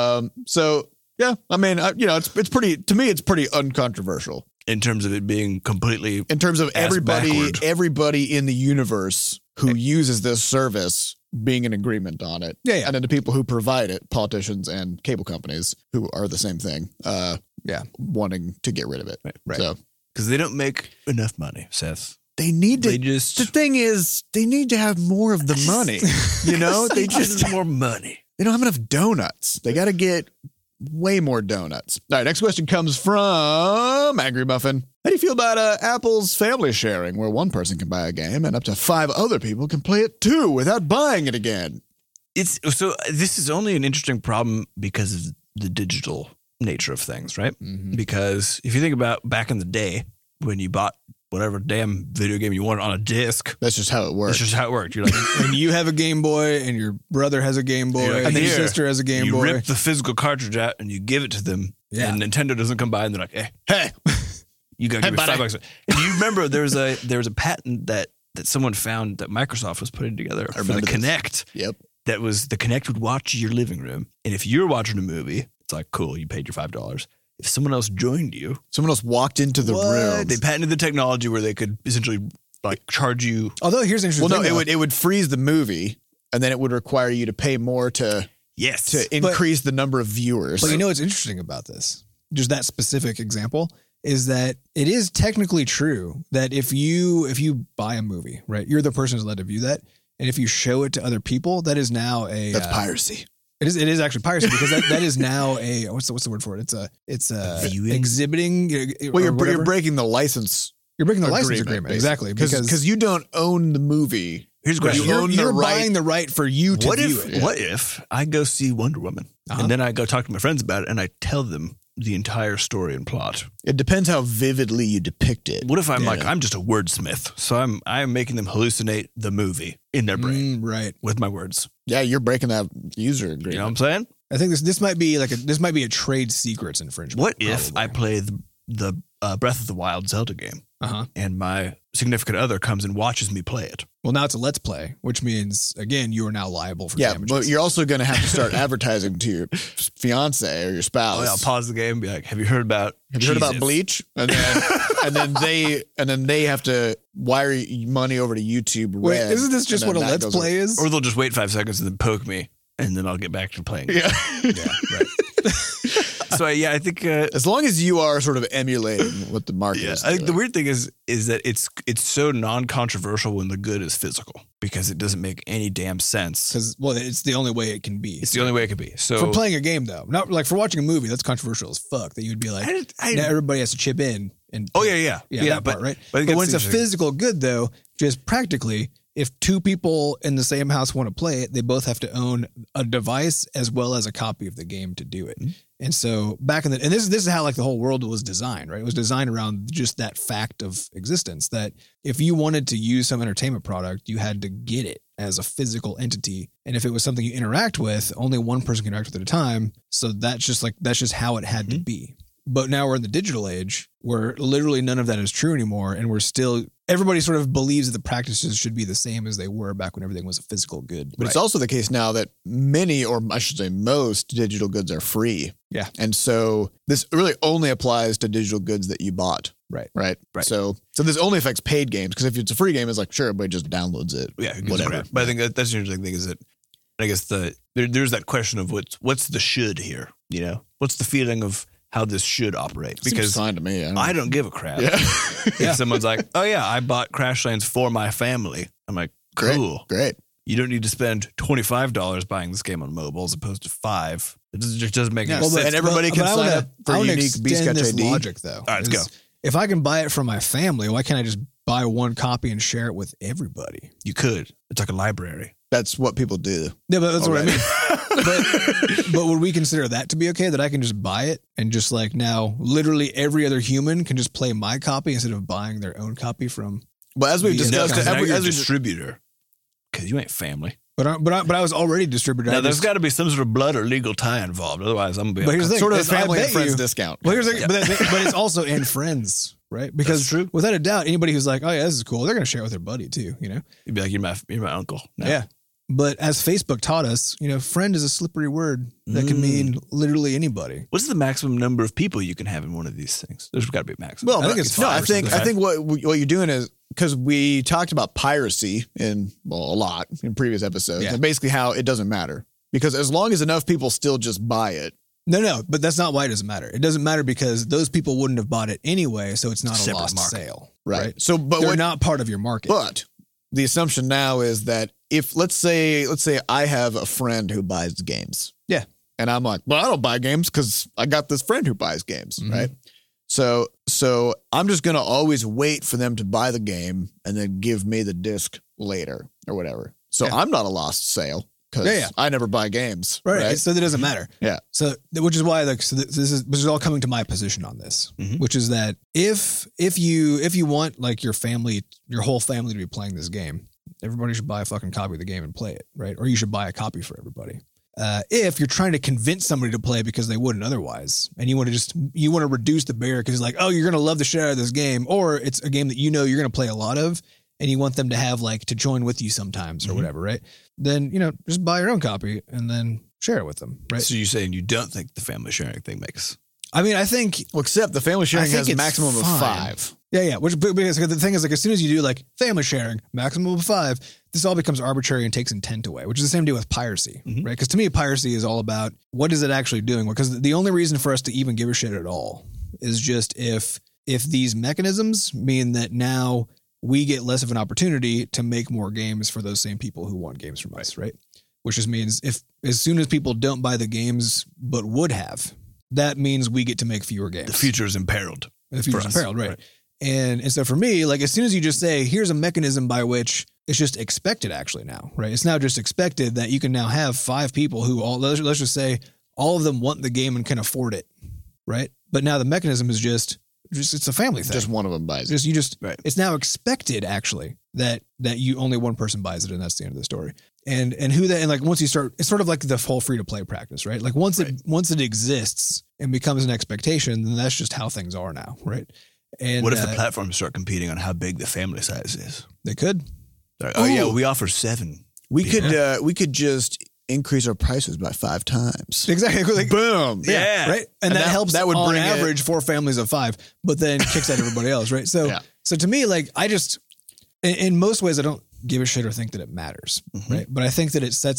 So yeah, I mean, it's pretty. To me, it's pretty uncontroversial In terms of it being completely in terms of Ass backward. everybody in the universe who uses this service being in agreement on it. Yeah, yeah. And then the people who provide it, politicians and cable companies, who are the same thing. Yeah. Wanting to get rid of it. Right. So because they don't make enough money, Seth. they need to. They just The thing is, they need to have more of the money. You know, they just more money. they don't have enough donuts. They got to get way more donuts. All right, next question comes from Angry Muffin. How do you feel about Apple's family sharing, where one person can buy a game and up to 5 other people can play it too without buying it again? It's so this is only an interesting problem because of the digital nature of things, right? Because if you think about back in the day when you bought whatever damn video game you wanted on a disc, That's just how it works. that's just how it worked. You're like, And you have a Game Boy, and your brother has a Game Boy, You're like, and then your "Here." sister has a Game you Boy. rip the physical cartridge out and you give it to them. Yeah. And Nintendo doesn't come by and they're like, hey, you got to Hey, give me buddy. $5. And you remember there was a patent that someone found that Microsoft was putting together for the remember this. Kinect. Yep. That was the Kinect would watch your living room. And if you're watching a movie, it's like, cool, you paid your $5. If someone else joined you, Someone else walked into the room. they patented the technology where they could essentially like charge you. Although here's the interesting Well, no, thing, it would freeze the movie, and then it would require you to pay more to Yes. increase the number of viewers. But you know what's interesting about this? Just that specific example is that it is technically true that if you buy a movie, right, you're the person who's allowed to view that, and if you show it to other people, that is now a that's piracy. It is actually piracy because that is now a what's the word for it? It's a Viewing? exhibiting. Well, you're whatever. breaking the license. You're breaking the license agreement exactly because you don't own the movie. Here's a Right, question. own you're the right- buying the right for you to What view if it. what if I go see Wonder Woman and then I go talk to my friends about it and I tell them the entire story and plot? It depends how vividly you depict it. What if I'm like I'm just a wordsmith, so I'm making them hallucinate the movie in their brain Right. with my words. Yeah, you're breaking that user agreement. You know what I'm saying? I think this might be a trade secrets infringement. What if I probably. play the Breath of the Wild Zelda game Uh-huh. and my significant other comes and watches me play it? Well, now it's a let's play, which means again you are now liable for Yeah, damages. but you're also going to have to start advertising to your fiance or your spouse. Oh, yeah, I'll pause the game and be like, have you heard about Cheez-Its?" Bleach? And then they have to wire money over to YouTube Red. Wait, isn't this just and what a then that let's goes play is? Or they'll just wait 5 seconds and then poke me and then I'll get back to playing. Yeah. Yeah, right. So yeah, I think As long as you are sort of emulating what the market is I think the doing. weird thing is that it's so non-controversial when the good is physical because it doesn't make any damn sense. Because, well, it's the only way it can be. It's the only way it could be. So For playing a game, though. Not like for watching a movie, that's controversial as fuck. That you'd be like, now everybody has to chip in. And oh yeah, that part, right? But when it's a physical good, though, just practically, if two people in the same house want to play it, they both have to own a device as well as a copy of the game to do it. And so back in and this is how like the whole world was designed, right? It was designed around just that fact of existence that if you wanted to use some entertainment product, you had to get it as a physical entity. And if it was something you interact with, only one person can interact with at a time. So that's just how it had to be. But now we're in the digital age where literally none of that is true anymore. And everybody sort of believes that the practices should be the same as they were back when everything was a physical good. But it's also the case now that many, or I should say most, digital goods are free. Yeah. And so this really only applies to digital goods that you bought. Right. So this only affects paid games because if it's a free game, it's like, sure, everybody just downloads it. Yeah, whatever. But I think that's the interesting thing is that I guess there's that question of what's the should here, you know? What's the feeling of how this should operate? Because seems fine to me. I don't give a crap. Yeah. If someone's like, oh yeah, I bought Crashlands for my family. I'm like, cool. Great. You don't need to spend $25 buying this game on mobile as opposed to $5. It just doesn't make any sense. And everybody can sign up for a unique B-Sketch this ID. logic, though. All right, let's go. If I can buy it for my family, why can't I just buy one copy and share it with everybody? You could. It's like a library. That's what people do. Yeah, but that's what I mean. but would we consider that to be okay? That I can just buy it and just like now, literally every other human can just play my copy instead of buying their own copy from. But as we've discussed, now you're a distributor because you ain't family. But I was already distributed. Now there's got to be some sort of blood or legal tie involved. Otherwise, I'm gonna be. But here's the thing, sort of a is I family and bet friends you- discount. Well, here's the thing, but it's also in friends, right? Because That's true. without a doubt, anybody who's like, oh yeah, this is cool, they're gonna share it with their buddy too, you know? You'd be like, you're my uncle. No. Yeah. But as Facebook taught us, you know, friend is a slippery word that can mean literally anybody. What's the maximum number of people you can have in one of these things? There's got to be a maximum. Well, I think it's no. five I or think something. what you're doing is because we talked about piracy a lot in previous episodes, Yeah. and basically how it doesn't matter because as long as enough people still just buy it. No, but that's not why it doesn't matter. It doesn't matter because those people wouldn't have bought it anyway, so it's not a Separate lost market. sale. Right. So, but They're not part of your market. But the assumption now is that if let's say I have a friend who buys games. Yeah. And I'm like, well, I don't buy games because I got this friend who buys games, right? So I'm just gonna always wait for them to buy the game and then give me the disc later or whatever. So I'm not a lost sale because I never buy games. Right. So that doesn't matter. Yeah. So, which is why, like, so this is all coming to my position on this, which is that if you want like your whole family to be playing this game, everybody should buy a fucking copy of the game and play it, right? Or you should buy a copy for everybody. If you're trying to convince somebody to play because they wouldn't otherwise, and you want to reduce the barrier because it's like, oh, you're gonna love the shit out of this game, or it's a game that you know you're gonna play a lot of, and you want them to have like to join with you sometimes or whatever, right? Then just buy your own copy and then share it with them, right? So you're saying you don't think the family sharing thing makes? I mean, I think Well, except the family sharing think has a it's maximum fine. of 5. Yeah. Which because the thing is, like, as soon as you do like family sharing, maximum of 5, this all becomes arbitrary and takes intent away, which is the same deal with piracy, right? Because to me, piracy is all about what is it actually doing? Because the only reason for us to even give a shit at all is just if these mechanisms mean that now we get less of an opportunity to make more games for those same people who want games from us, right? Which just means if as soon as people don't buy the games but would have, that means we get to make fewer games. The future is imperiled. The future's for us. imperiled, right. And so for me, like as soon as you just say, here's a mechanism by which it's just expected actually now, right? It's now just expected that you can now have 5 people who let's just say all of them want the game and can afford it, right? But now the mechanism is just it's a family thing. Just one of them buys it. Right. It's now expected actually that you only one person buys it and that's the end of the story. And like once you start, it's sort of like the whole free to play practice, right? Like once it exists and becomes an expectation, then that's just how things are now, right? And What if the platforms start competing on how big the family size is? they could. Like, oh yeah, we offer 7. We could just increase our prices by 5 times. Exactly. Like, Boom. Yeah. right. And that helps. that would on bring average 4 families of 5, but then kicks out everybody else, right? So so to me, like I just in most ways I don't give a shit or think that it matters, right? But I think that it sets up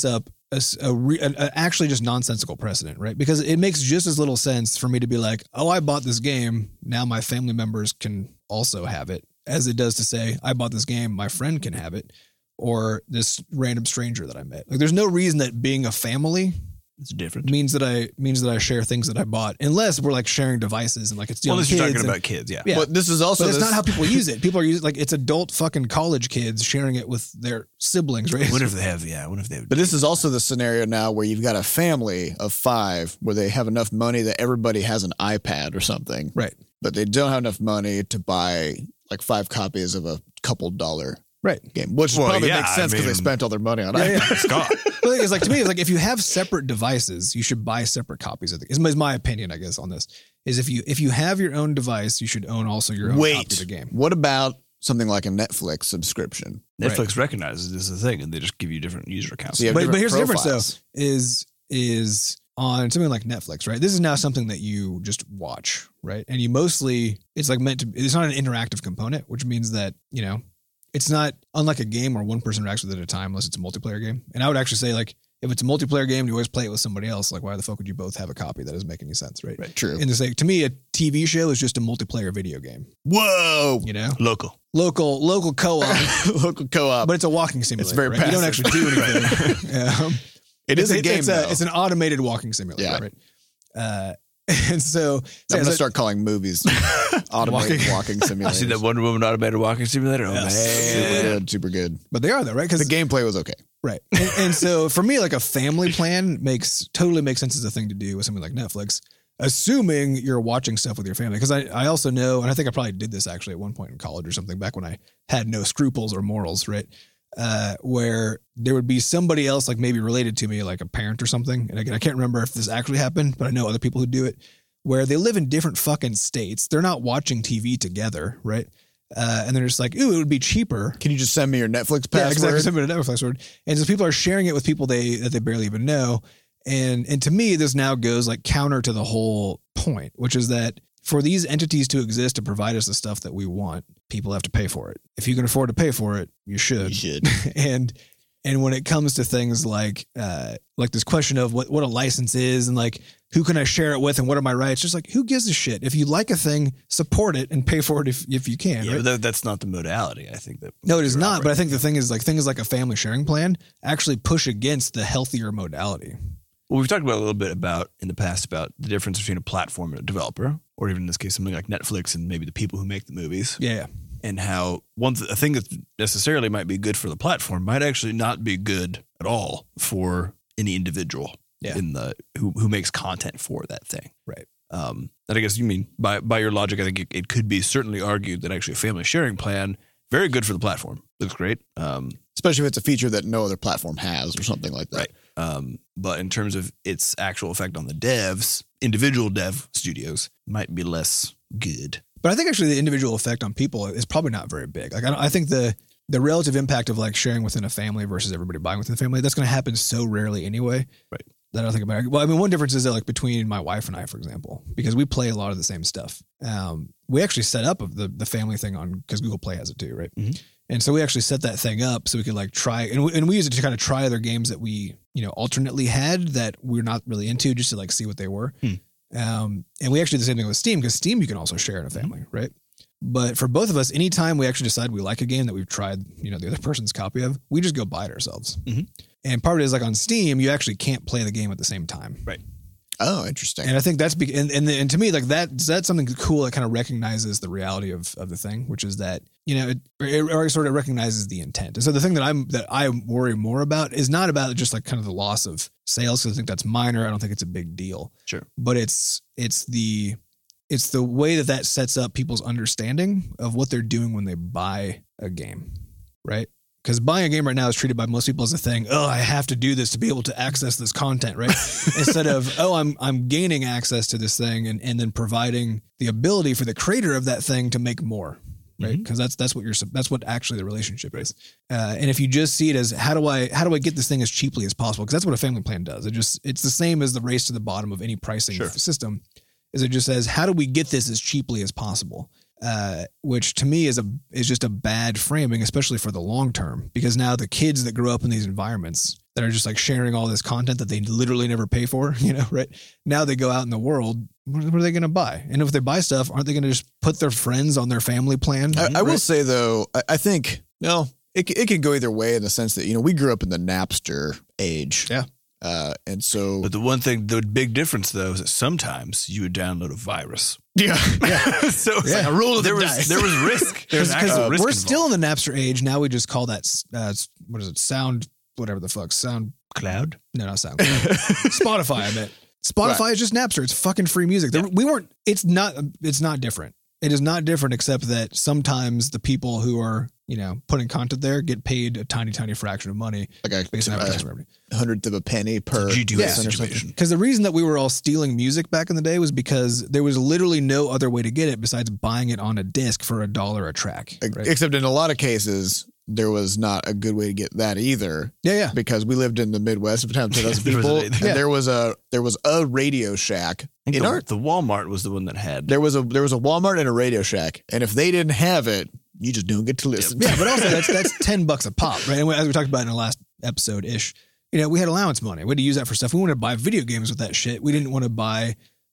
actually just nonsensical precedent, right? Because it makes just as little sense for me to be like, oh, I bought this game, now my family members can also have it, as it does to say, I bought this game, my friend can have it, or this random stranger that I met. Like, there's no reason that being a family It's different. means that I share things that I bought, unless we're like sharing devices and like it's Well, kids. you're talking about kids, yeah. But this is also But it's not how people use it. People are using like it's adult fucking college kids sharing it with their siblings, right? What if they have? But this is also the scenario now where you've got a family of 5 where they have enough money that everybody has an iPad or something, Right. but they don't have enough money to buy like 5 copies of a couple $1 Right. game, which Well, probably yeah, makes sense because I mean- they spent all their money on Yeah, iPads. yeah. Scott. The thing is, like, to me, it's like if you have separate devices, you should buy separate copies of it. Is my opinion, I guess, on this. Is if you have your own device, you should own also your own copy of the game. What about something like a Netflix subscription? Netflix recognizes this is a thing, and they just give you different user accounts. So you have But different here's the difference, profiles. though, is on something like Netflix, right? This is now something that you just watch, right? And you mostly, it's like meant to, it's not an interactive component, which means that, you know, it's not unlike a game where one person interacts with it at a time, unless it's a multiplayer game. And I would actually say, like, if it's a multiplayer game, you always play it with somebody else. Like, why the fuck would you both have a copy? That doesn't make any sense, right? Right, true. And it's like, to me, a TV show is just a multiplayer video game, Whoa! you know? Local. Local co-op, Local co-op. but it's a walking simulator. very right? You don't passive. actually do anything. It is a game, though. It's an automated walking simulator, Yeah. right? And so I'm going to start calling movies automated walking You simulators. see that Wonder Woman automated walking simulator? Oh, man. Super good. but they are though, right? The Because gameplay was okay. right, and so for me, like a family plan totally makes sense as a thing to do with something like Netflix, assuming you're watching stuff with your family. Because I also know, and I think I probably did this actually at one point in college or something back when I had no scruples or morals, right? Where there would be somebody else, like maybe related to me, like a parent or something. And again, I can't remember if this actually happened, but I know other people who do it, where they live in different fucking states. They're not watching TV together, right? And they're just like, ooh, it would be cheaper. Can you just send me your Netflix Yeah, password? exactly. Send me a Netflix password. And so people are sharing it with people that they barely even know. And to me, this now goes like counter to the whole point, which is that for these entities to exist to provide us the stuff that we want, people have to pay for it. If you can afford to pay for it, you should. You should. And when it comes to things like this question of what a license is and like who can I share it with and what are my rights, just like who gives a shit? If you like a thing, support it and pay for it if you can. Yeah, right? but that's not the modality, I think. That No, it is you're not. But I operating. think the thing is like things like a family sharing plan actually push against the healthier modality. Well, we've talked about a little bit about in the past about the difference between a platform and a developer, or even in this case, something like Netflix and maybe the people who make the movies. Yeah. And how a thing that necessarily might be good for the platform might actually not be good at all for any individual in the who makes content for that thing. Right. And I guess you mean by your logic, I think it could be certainly argued that actually a family sharing plan, very good for the platform. Looks great. Especially if it's a feature that no other platform has or something like that. Right. But in terms of its actual effect on the devs, individual dev studios might be less good. But I think actually the individual effect on people is probably not very big. Like I think the relative impact of like sharing within a family versus everybody buying within the family, that's going to happen so rarely anyway. Right. That I don't think about it. Well, I mean, one difference is that like between my wife and I, for example, because we play a lot of the same stuff. We actually set up the family thing on because Google Play has it too, right? Mm-hmm. And so we actually set that thing up so we could like try, and we use it to kind of try other games that we, alternately had that we're not really into just to like see what they were. And we actually did the same thing with Steam because Steam you can also share in a family, right? But for both of us, anytime we actually decide we like a game that we've tried, the other person's copy of, we just go buy it ourselves. Mm-hmm. And part of it is like on Steam, you actually can't play the game at the same time. Right. Oh, interesting. And I think that's and to me, like that's something cool that kind of recognizes the reality of the thing, which is that, it sort of recognizes the intent. And so the thing that I worry more about is not about just like kind of the loss of sales, because I think that's minor. I don't think it's a big deal. Sure. But it's the way that sets up people's understanding of what they're doing when they buy a game, right? Because buying a game right now is treated by most people as a thing. Oh, I have to do this to be able to access this content, right? Instead of, oh, I'm gaining access to this thing and then providing the ability for the creator of that thing to make more, right? Because that's what actually the relationship is. And if you just see it as how do I get this thing as cheaply as possible? Because that's what a family plan does. It's the same as the race to the bottom of any pricing system. Is it just says how do we get this as cheaply as possible? Which to me is just a bad framing, especially for the long term, because now the kids that grow up in these environments, that are just like sharing all this content that they literally never pay for, right? Now they go out in the world. What are they going to buy? And if they buy stuff, aren't they going to just put their friends on their family plan? I will say though, I think, it can go either way in the sense that, we grew up in the Napster age. Yeah. And so, But the big difference though is that sometimes you would download a virus. yeah. So it's like a roll of the dice. There was risk. There's actual risk we're involved. still in the Napster age. Now we just call that, what is it? Sound, whatever the fuck. Sound Cloud. No, not SoundCloud. Spotify, I meant. Spotify is just Napster. It's fucking free music. Yeah. It's not different. It is not different except that sometimes the people who are, putting content there get paid a tiny, tiny fraction of money Like based on advertising revenue. 100th of a penny per G2A listen or something. situation. Because the reason that we were all stealing music back in the day was because there was literally no other way to get it besides buying it on a disc for $1 a track. Right? Except in a lot of cases, there was not a good way to get that either. Yeah. Because we lived in the Midwest at the time, 2,000 There was people. a- And there was a Radio Shack. I think the Walmart was the one that had. There was a Walmart and a Radio Shack, and if they didn't have it, you just don't get to listen. Yeah, but also that's $10 a pop, right? And as we talked about in the last episode ish, we had allowance money. We had to use that for stuff. We wanted to buy video games with that shit. We didn't want to buy,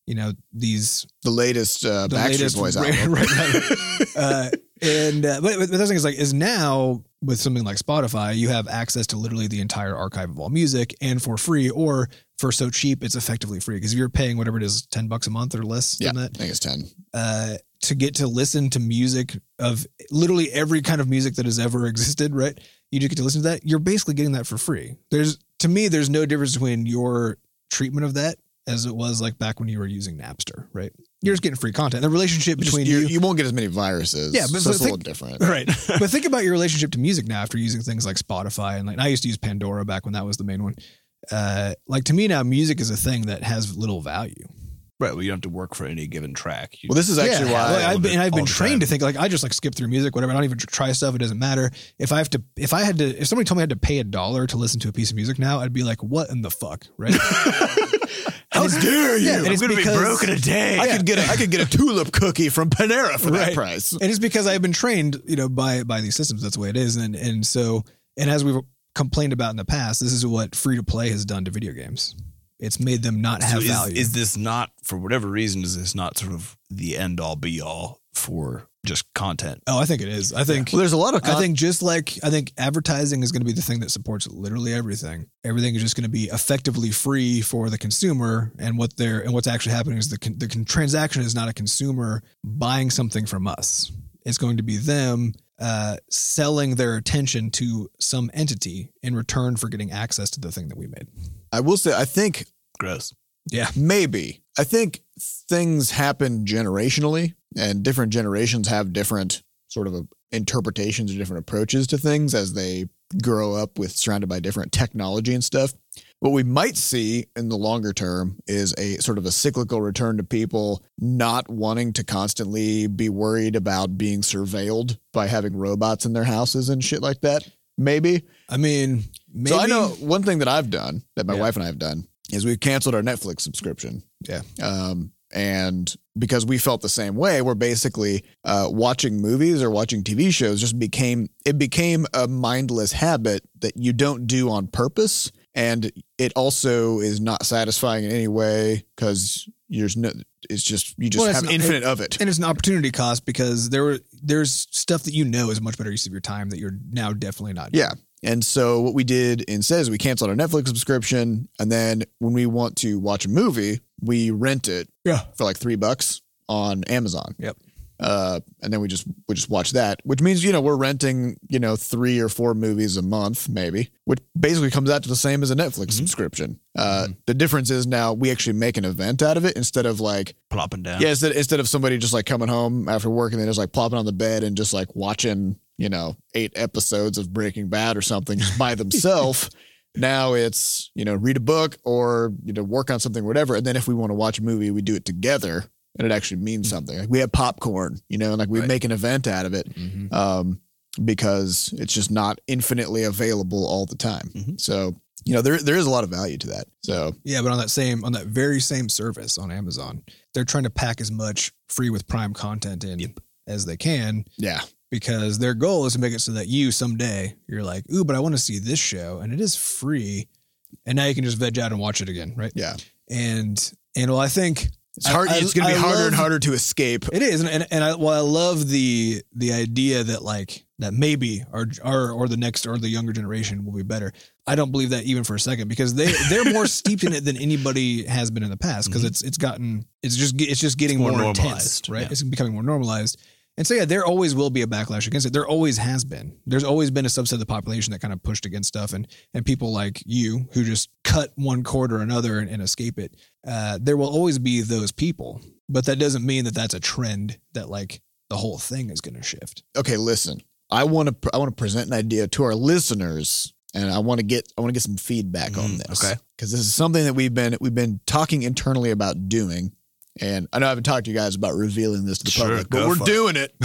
these The latest Backstreet Boys album. Right. But the thing is now with something like Spotify, you have access to literally the entire archive of all music and for free, or for so cheap, it's effectively free. Because if you're paying whatever it is, $10 a month or less Yeah, than that, I think it's 10. to get to listen to music of literally every kind of music that has ever existed, right? You just get to listen to that. You're basically getting that for free. To me, there's no difference between your treatment of that as it was like back when you were using Napster, right? You're just getting free content. The relationship between You won't get as many viruses. Yeah, but so it's a little different. right? But think about your relationship to music now after using things like Spotify and I used to use Pandora back when that was the main one. To me now, music is a thing that has little value. Right. Well, you don't have to work for any given track. Well, this is actually why I've been all the trained time. to think I just skip through music, whatever. I don't even try stuff. It doesn't matter. If somebody told me I had to pay $1 to listen to a piece of music now, I'd be like, what in the fuck? Right. How dare you? Yeah, and I'm it's going to be because- broke in a day. I could get a tulip cookie from Panera for that price. And it's because I've been trained, by these systems. That's the way it is. And as we've complained about in the past, this is what free to play has done to video games. It's made them not have value. Is this not, for whatever reason, is this not sort of the end all be all for just content? Oh, I think it is. I think Well, there's a lot of I think advertising is going to be the thing that supports literally everything. Everything is just going to be effectively free for the consumer, and what's actually happening is the transaction is not a consumer buying something from us. It's going to be them selling their attention to some entity in return for getting access to the thing that we made. I will say, I think Gross. Yeah. maybe. I think things happen generationally, and different generations have different sort of interpretations or different approaches to things as they grow up surrounded by different technology and stuff. What we might see in the longer term is a sort of a cyclical return to people not wanting to constantly be worried about being surveilled by having robots in their houses and shit like that. Maybe. I mean, maybe. So I know one thing that I've done, that my Yeah. wife and I have done, is we've canceled our Netflix subscription. Yeah. And because we felt the same way, we're basically watching movies or watching TV shows became a mindless habit that you don't do on purpose. And it also is not satisfying in any way because you just have infinite of it. And it's an opportunity cost because there's stuff that is a much better use of your time that you're now definitely not doing. Yeah. And so what we did instead is we canceled our Netflix subscription. And then when we want to watch a movie, we rent it for like $3 on Amazon. Yep. And then we just watch that, which means, we're renting, 3 or 4 movies a month, maybe, which basically comes out to the same as a Netflix subscription. The difference is now we actually make an event out of it instead of like Plopping down. Yeah, instead of somebody just like coming home after work and then just like plopping on the bed and just like watching, 8 episodes of Breaking Bad or something just by themselves. Now it's, read a book or, work on something, or whatever. And then if we want to watch a movie, we do it together and it actually means something. Like we have popcorn, and like we make an event out of it because it's just not infinitely available all the time. So, there is a lot of value to that. So Yeah, but on that very same service on Amazon, they're trying to pack as much free with Prime content in as they can. yeah. because their goal is to make it so that you someday you're like, ooh, but I want to see this show and it is free. And now you can just veg out and watch it again. Right. Yeah. And well, I think it's hard. It's going to be harder and harder to escape. It is. And I love the idea that like, that maybe or the next or the younger generation will be better. I don't believe that even for a second, because they're more steeped in it than anybody has been in the past, because it's just getting more intense, right? Yeah. It's becoming more normalized. And so, yeah, there always will be a backlash against it. There always has been. There's always been a subset of the population that kind of pushed against stuff, and people like you who just cut one cord or another and escape it. There will always be those people, but that doesn't mean that that's a trend that like the whole thing is going to shift. Okay, listen. I want to present an idea to our listeners, and I want to get some feedback on this. Okay, because this is something that we've been talking internally about doing. And I know I haven't talked to you guys about revealing this to the public, but we're doing it.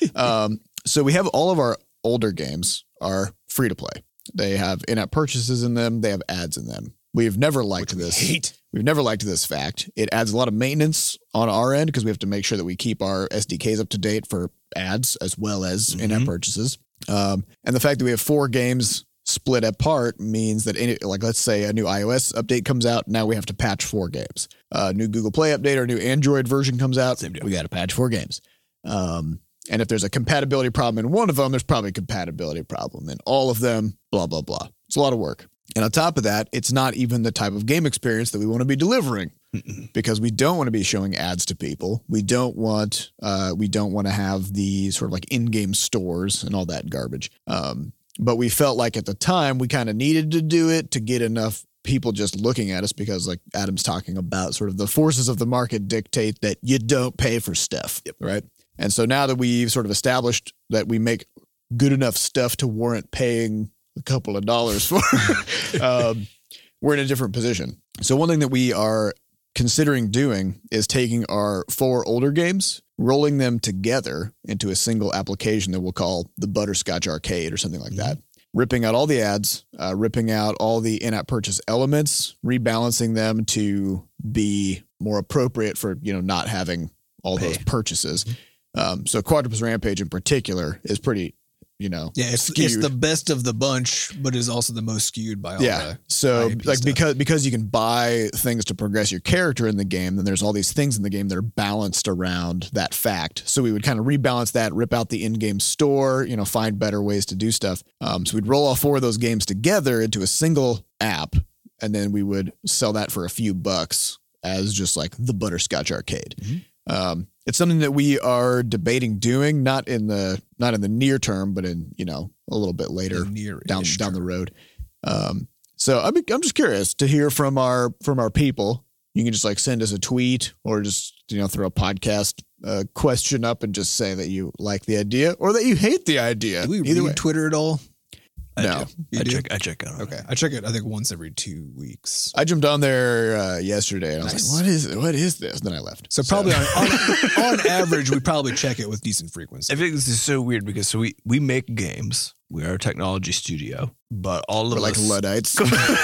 So we have all of our older games are free to play. They have in-app purchases in them. They have ads in them. We've never liked this. We've never liked this fact. It adds a lot of maintenance on our end because we have to make sure that we keep our SDKs up to date for ads as well as in-app purchases. And the fact that we have 4 games split apart means that let's say a new iOS update comes out. Now we have to patch 4 games. A new Google Play update or a new Android version comes out. We got to patch 4 games. And if there's a compatibility problem in one of them, there's probably a compatibility problem in all of them, blah, blah, blah. It's a lot of work. And on top of that, it's not even the type of game experience that we want to be delivering because we don't want to be showing ads to people. We don't want to have the sort of like in-game stores and all that garbage. But we felt like at the time we kind of needed to do it to get enough people just looking at us, because like Adam's talking about, sort of the forces of the market dictate that you don't pay for stuff, right? And so now that we've sort of established that we make good enough stuff to warrant paying a couple of dollars for, we're in a different position. So one thing that we are considering doing is taking our 4 older games, rolling them together into a single application that we'll call the Butterscotch Arcade or something like that. Ripping out all the ads, ripping out all the in-app purchase elements, rebalancing them to be more appropriate for, not having all those purchases. So Quadrupus Rampage in particular is pretty, it's the best of the bunch, but is also the most skewed by all the so like stuff. because you can buy things to progress your character in the game, then there's all these things in the game that are balanced around that fact. So we would kind of rebalance that, rip out the in-game store, find better ways to do stuff. So we'd roll all 4 of those games together into a single app, and then we would sell that for a few bucks as just like the Butterscotch Arcade. It's something that we are debating doing, not in the near term, but in, a little bit later down the road. So I'm just curious to hear from our people. You can just like send us a tweet or just, throw a podcast question up and just say that you like the idea or that you hate the idea. Do we read Twitter at all? No. I check out. Okay. I check it, I think, once every 2 weeks. I jumped on there yesterday and I was like, what is this? Then I left. So probably on average, we probably check it with decent frequency. I think this is so weird because we make games. We are a technology studio, but all of us Luddites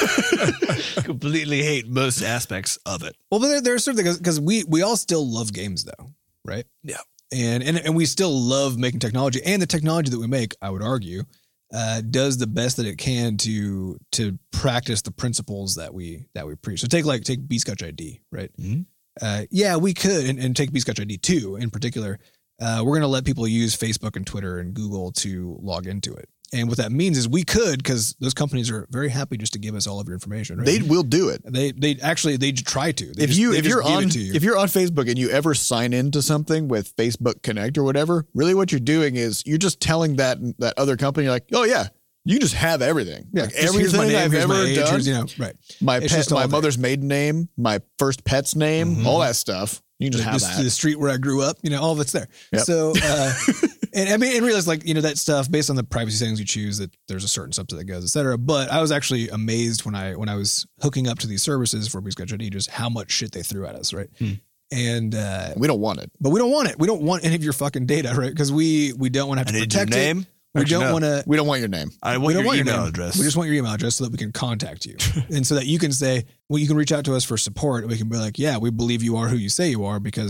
completely hate most aspects of it. Well, but there's sort of because we all still love games though, right? Yeah. And we still love making technology, and the technology that we make, I would argue, does the best that it can to practice the principles that we preach. So take Bscotch ID, right? We could, and take Bscotch ID 2 in particular. We're going to let people use Facebook and Twitter and Google to log into it. And what that means is we could, because those companies are very happy just to give us all of your information. Right? They will do it. They try to. If you're on Facebook and you ever sign into something with Facebook Connect or whatever, really what you're doing is you're just telling that other company, you're like, oh yeah, you just have everything. Yeah, like everything I've ever done. Right. My mother's maiden name, my first pet's name, all that stuff. You can just have that. The street where I grew up, all of it's there. Yep. So, and I mean, and realize that stuff based on the privacy settings you choose, that there's a certain subset that goes, et cetera. But I was actually amazed when I was hooking up to these services for Bscotch ID, just how much shit they threw at us. Right. And, we don't want it, but we don't want it. We don't want any of your fucking data. Right. Cause we don't want to have to protect your name. We don't want to. We don't want your name. I want your email address. We just want your email address so that we can contact you, and so that you can say, well, you can reach out to us for support. And we can be like, yeah, we believe you are who you say you are because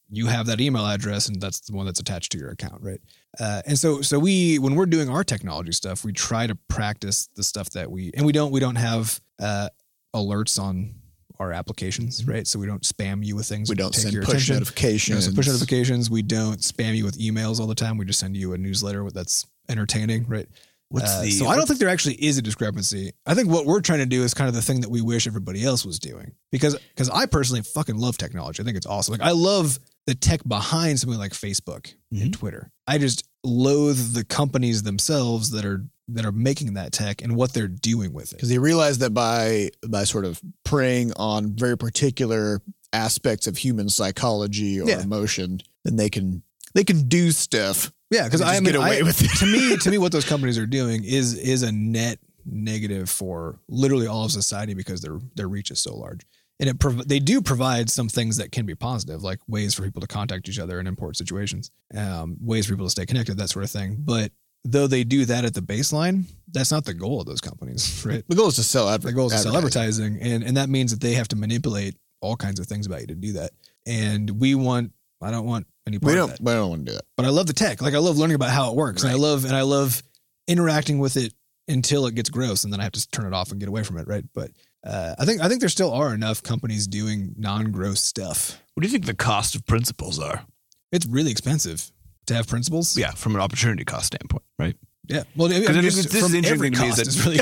you have that email address and that's the one that's attached to your account, right? And so when we're doing our technology stuff, we try to practice the stuff that we don't have alerts on our applications, right? So we don't spam you with things. We don't take send your push attention. notifications. So push notifications. We don't spam you with emails all the time. We just send you a newsletter that's entertaining, right? So I don't think there actually is a discrepancy. I think what we're trying to do is kind of the thing that we wish everybody else was doing, because I personally fucking love technology. I think it's awesome. Like I love the tech behind something like Facebook and Twitter. I just loathe the companies themselves that are making that tech and what they're doing with it. Because they realize that by sort of preying on very particular aspects of human psychology or emotion, then they can do stuff. Yeah, because I get away with it. to me, what those companies are doing is a net negative for literally all of society because their reach is so large, and they do provide some things that can be positive, like ways for people to contact each other in important situations, ways for people to stay connected, that sort of thing. But though they do that at the baseline, that's not the goal of those companies, right? The goal is to sell The goal is to sell advertising, and that means that they have to manipulate all kinds of things about you to do that. And I don't want any part of that. We don't want to do that. But I love the tech. Like I love learning about how it works. Right. And I love interacting with it until it gets gross, and then I have to turn it off and get away from it. Right. But I think there still are enough companies doing non-gross stuff. What do you think the cost of principles are? It's really expensive to have principles. Yeah, from an opportunity cost standpoint, right? Yeah. Well, because this is the interesting thing to me is that really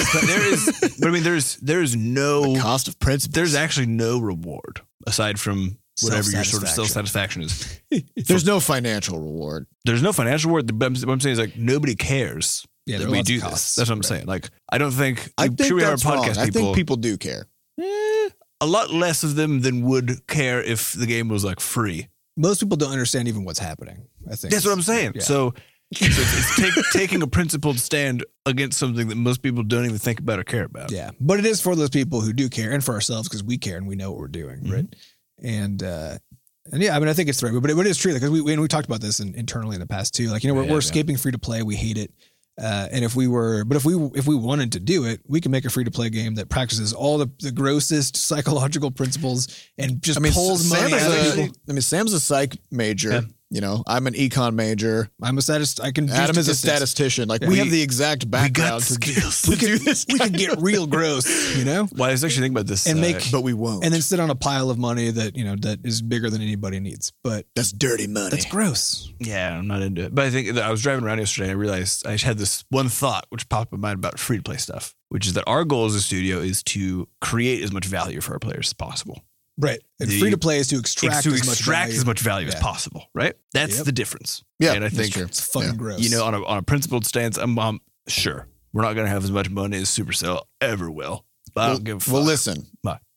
there is no the cost of principles. There's actually no reward aside from whatever your sort of self-satisfaction is. There's no financial reward. There's no financial reward. What I'm saying is like nobody cares that we do this. That's what I'm saying. Like I think we have our podcast. I think people do care. A lot less of them than would care if the game was like free. Most people don't understand even what's happening. I think that's what I'm saying. Yeah. So it's taking a principled stand against something that most people don't even think about or care about. Yeah, but it is for those people who do care, and for ourselves because we care and we know what we're doing, right? And yeah, I mean, I think it's the right way, but it is true because we talked about this internally in the past too. Like, we're escaping free to play. We hate it. And if we wanted to do it, we can make a free to play game that practices all the grossest psychological principles and just pulls money out of people. Sam's a psych major. Yeah. I'm an econ major. I'm a statist. Adam is a statistician. Like we have the exact background to do this. We could get real gross, Well, I was actually thinking about this, but we won't. And then sit on a pile of money that that is bigger than anybody needs. But that's dirty money. That's gross. Yeah, I'm not into it. But I think that I was driving around yesterday and I realized I had this one thought which popped in my mind about free to play stuff, which is that our goal as a studio is to create as much value for our players as possible. Right. And free to play is to extract as much value as possible, right? That's the difference. Yeah. And I think it's fucking gross. On a principled stance, I'm sure we're not going to have as much money as Supercell ever will. But I don't give a fuck. Well, listen,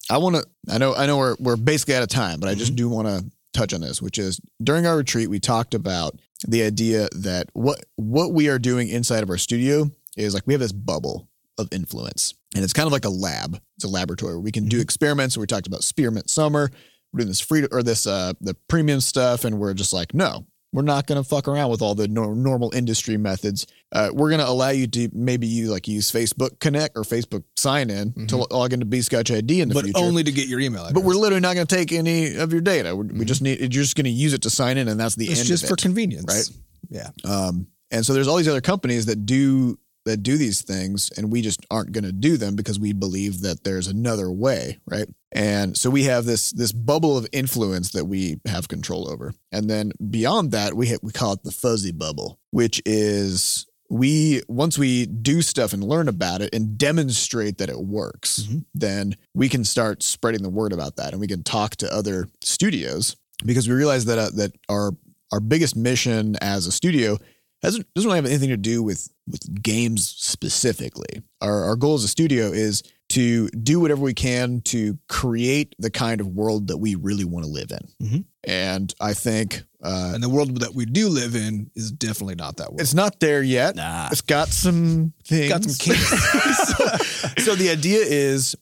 I know we're basically out of time, but I just do want to touch on this, which is during our retreat, we talked about the idea that what we are doing inside of our studio is like we have this bubble of influence. And it's kind of like a lab. It's a laboratory where we can do experiments. We talked about Spearmint Summer. We're doing this the premium stuff. And we're just like, no, we're not going to fuck around with all the normal industry methods. We're going to allow you to use Facebook Connect or Facebook Sign In to log into Bscotch ID in the future. But only to get your email address. But we're literally not going to take any of your data. You're just going to use it to sign in. And that's the end of it. It's just for convenience. Right? Yeah. And so there's all these other companies that do these things, and we just aren't going to do them because we believe that there's another way, right? And so we have this bubble of influence that we have control over. And then beyond that, we call it the fuzzy bubble, which is once we do stuff and learn about it and demonstrate that it works, then we can start spreading the word about that, and we can talk to other studios because we realize that our biggest mission as a studio doesn't really have anything to do with games specifically. Our goal as a studio is to do whatever we can to create the kind of world that we really want to live in. And I think... and the world that we do live in is definitely not that world. It's not there yet. Nah. It's got some things. Got some kinks. So the idea is...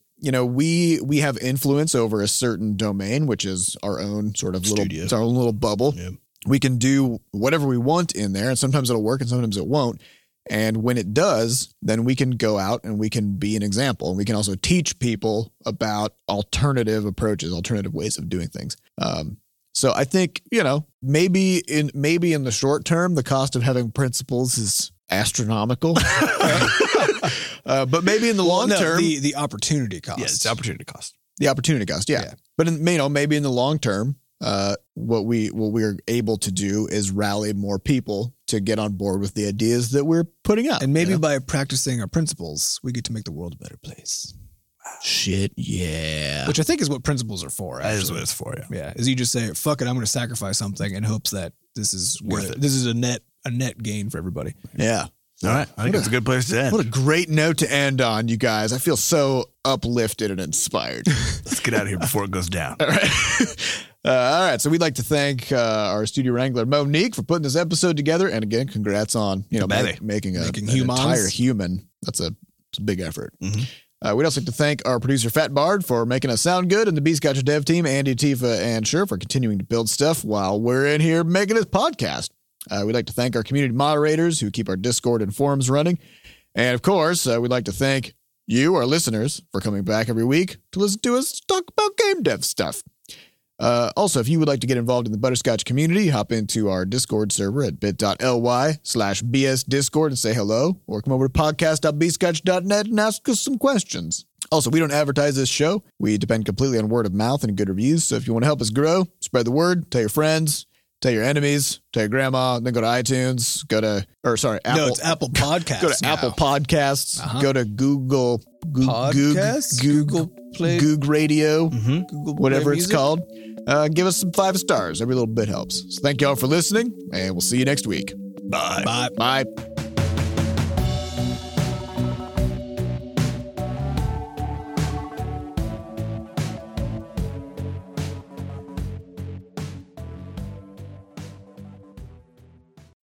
we have influence over a certain domain, which is our own sort of it's our own little bubble. Yeah. We can do whatever we want in there, and sometimes it'll work and sometimes it won't. And when it does, then we can go out and we can be an example. And we can also teach people about alternative approaches, alternative ways of doing things. So I think, maybe in the short term, the cost of having principles is astronomical. But maybe in the long term, the opportunity cost. Yeah, it's the opportunity cost. the opportunity cost. Yeah. But maybe in the long term, what we're able to do is rally more people to get on board with the ideas that we're putting out. And maybe by practicing our principles, we get to make the world a better place. Shit, yeah. Which I think is what principles are for. That is actually. what it's for, yeah. Yeah, is you just say, "Fuck it, I'm going to sacrifice something in hopes that this is Worth it. This is a net gain for everybody." Yeah. All right. I think that's a good place to end. What a great note to end on, you guys. I feel so uplifted and inspired. Let's get out of here before it goes down. All right. So we'd like to thank our studio wrangler, Monique, for putting this episode together. And again, congrats on making an entire human. That's a big effort. Mm-hmm. We'd also like to thank our producer, Fat Bard, for making us sound good, and the Beast Gotcha dev team, Andy, Tifa, and Sher, for continuing to build stuff while we're in here making this podcast. We'd like to thank our community moderators who keep our Discord and forums running. And of course, we'd like to thank you, our listeners, for coming back every week to listen to us talk about game dev stuff. Also, if you would like to get involved in the Butterscotch community, hop into our Discord server at bit.ly/bsdiscord and say hello, or come over to podcast.bscotch.net and ask us some questions. Also, we don't advertise this show. We depend completely on word of mouth and good reviews. So if you want to help us grow, spread the word, tell your friends, tell your enemies, tell your grandma, then go to iTunes, Apple. No, it's Apple Podcasts. Go to Apple Podcasts, go to Google Podcasts, Google Play, Goog Radio, Google whatever Play it's Music. called. Give us some 5 stars. Every little bit helps. So thank y'all for listening, and we'll see you next week. Bye. Bye. Bye.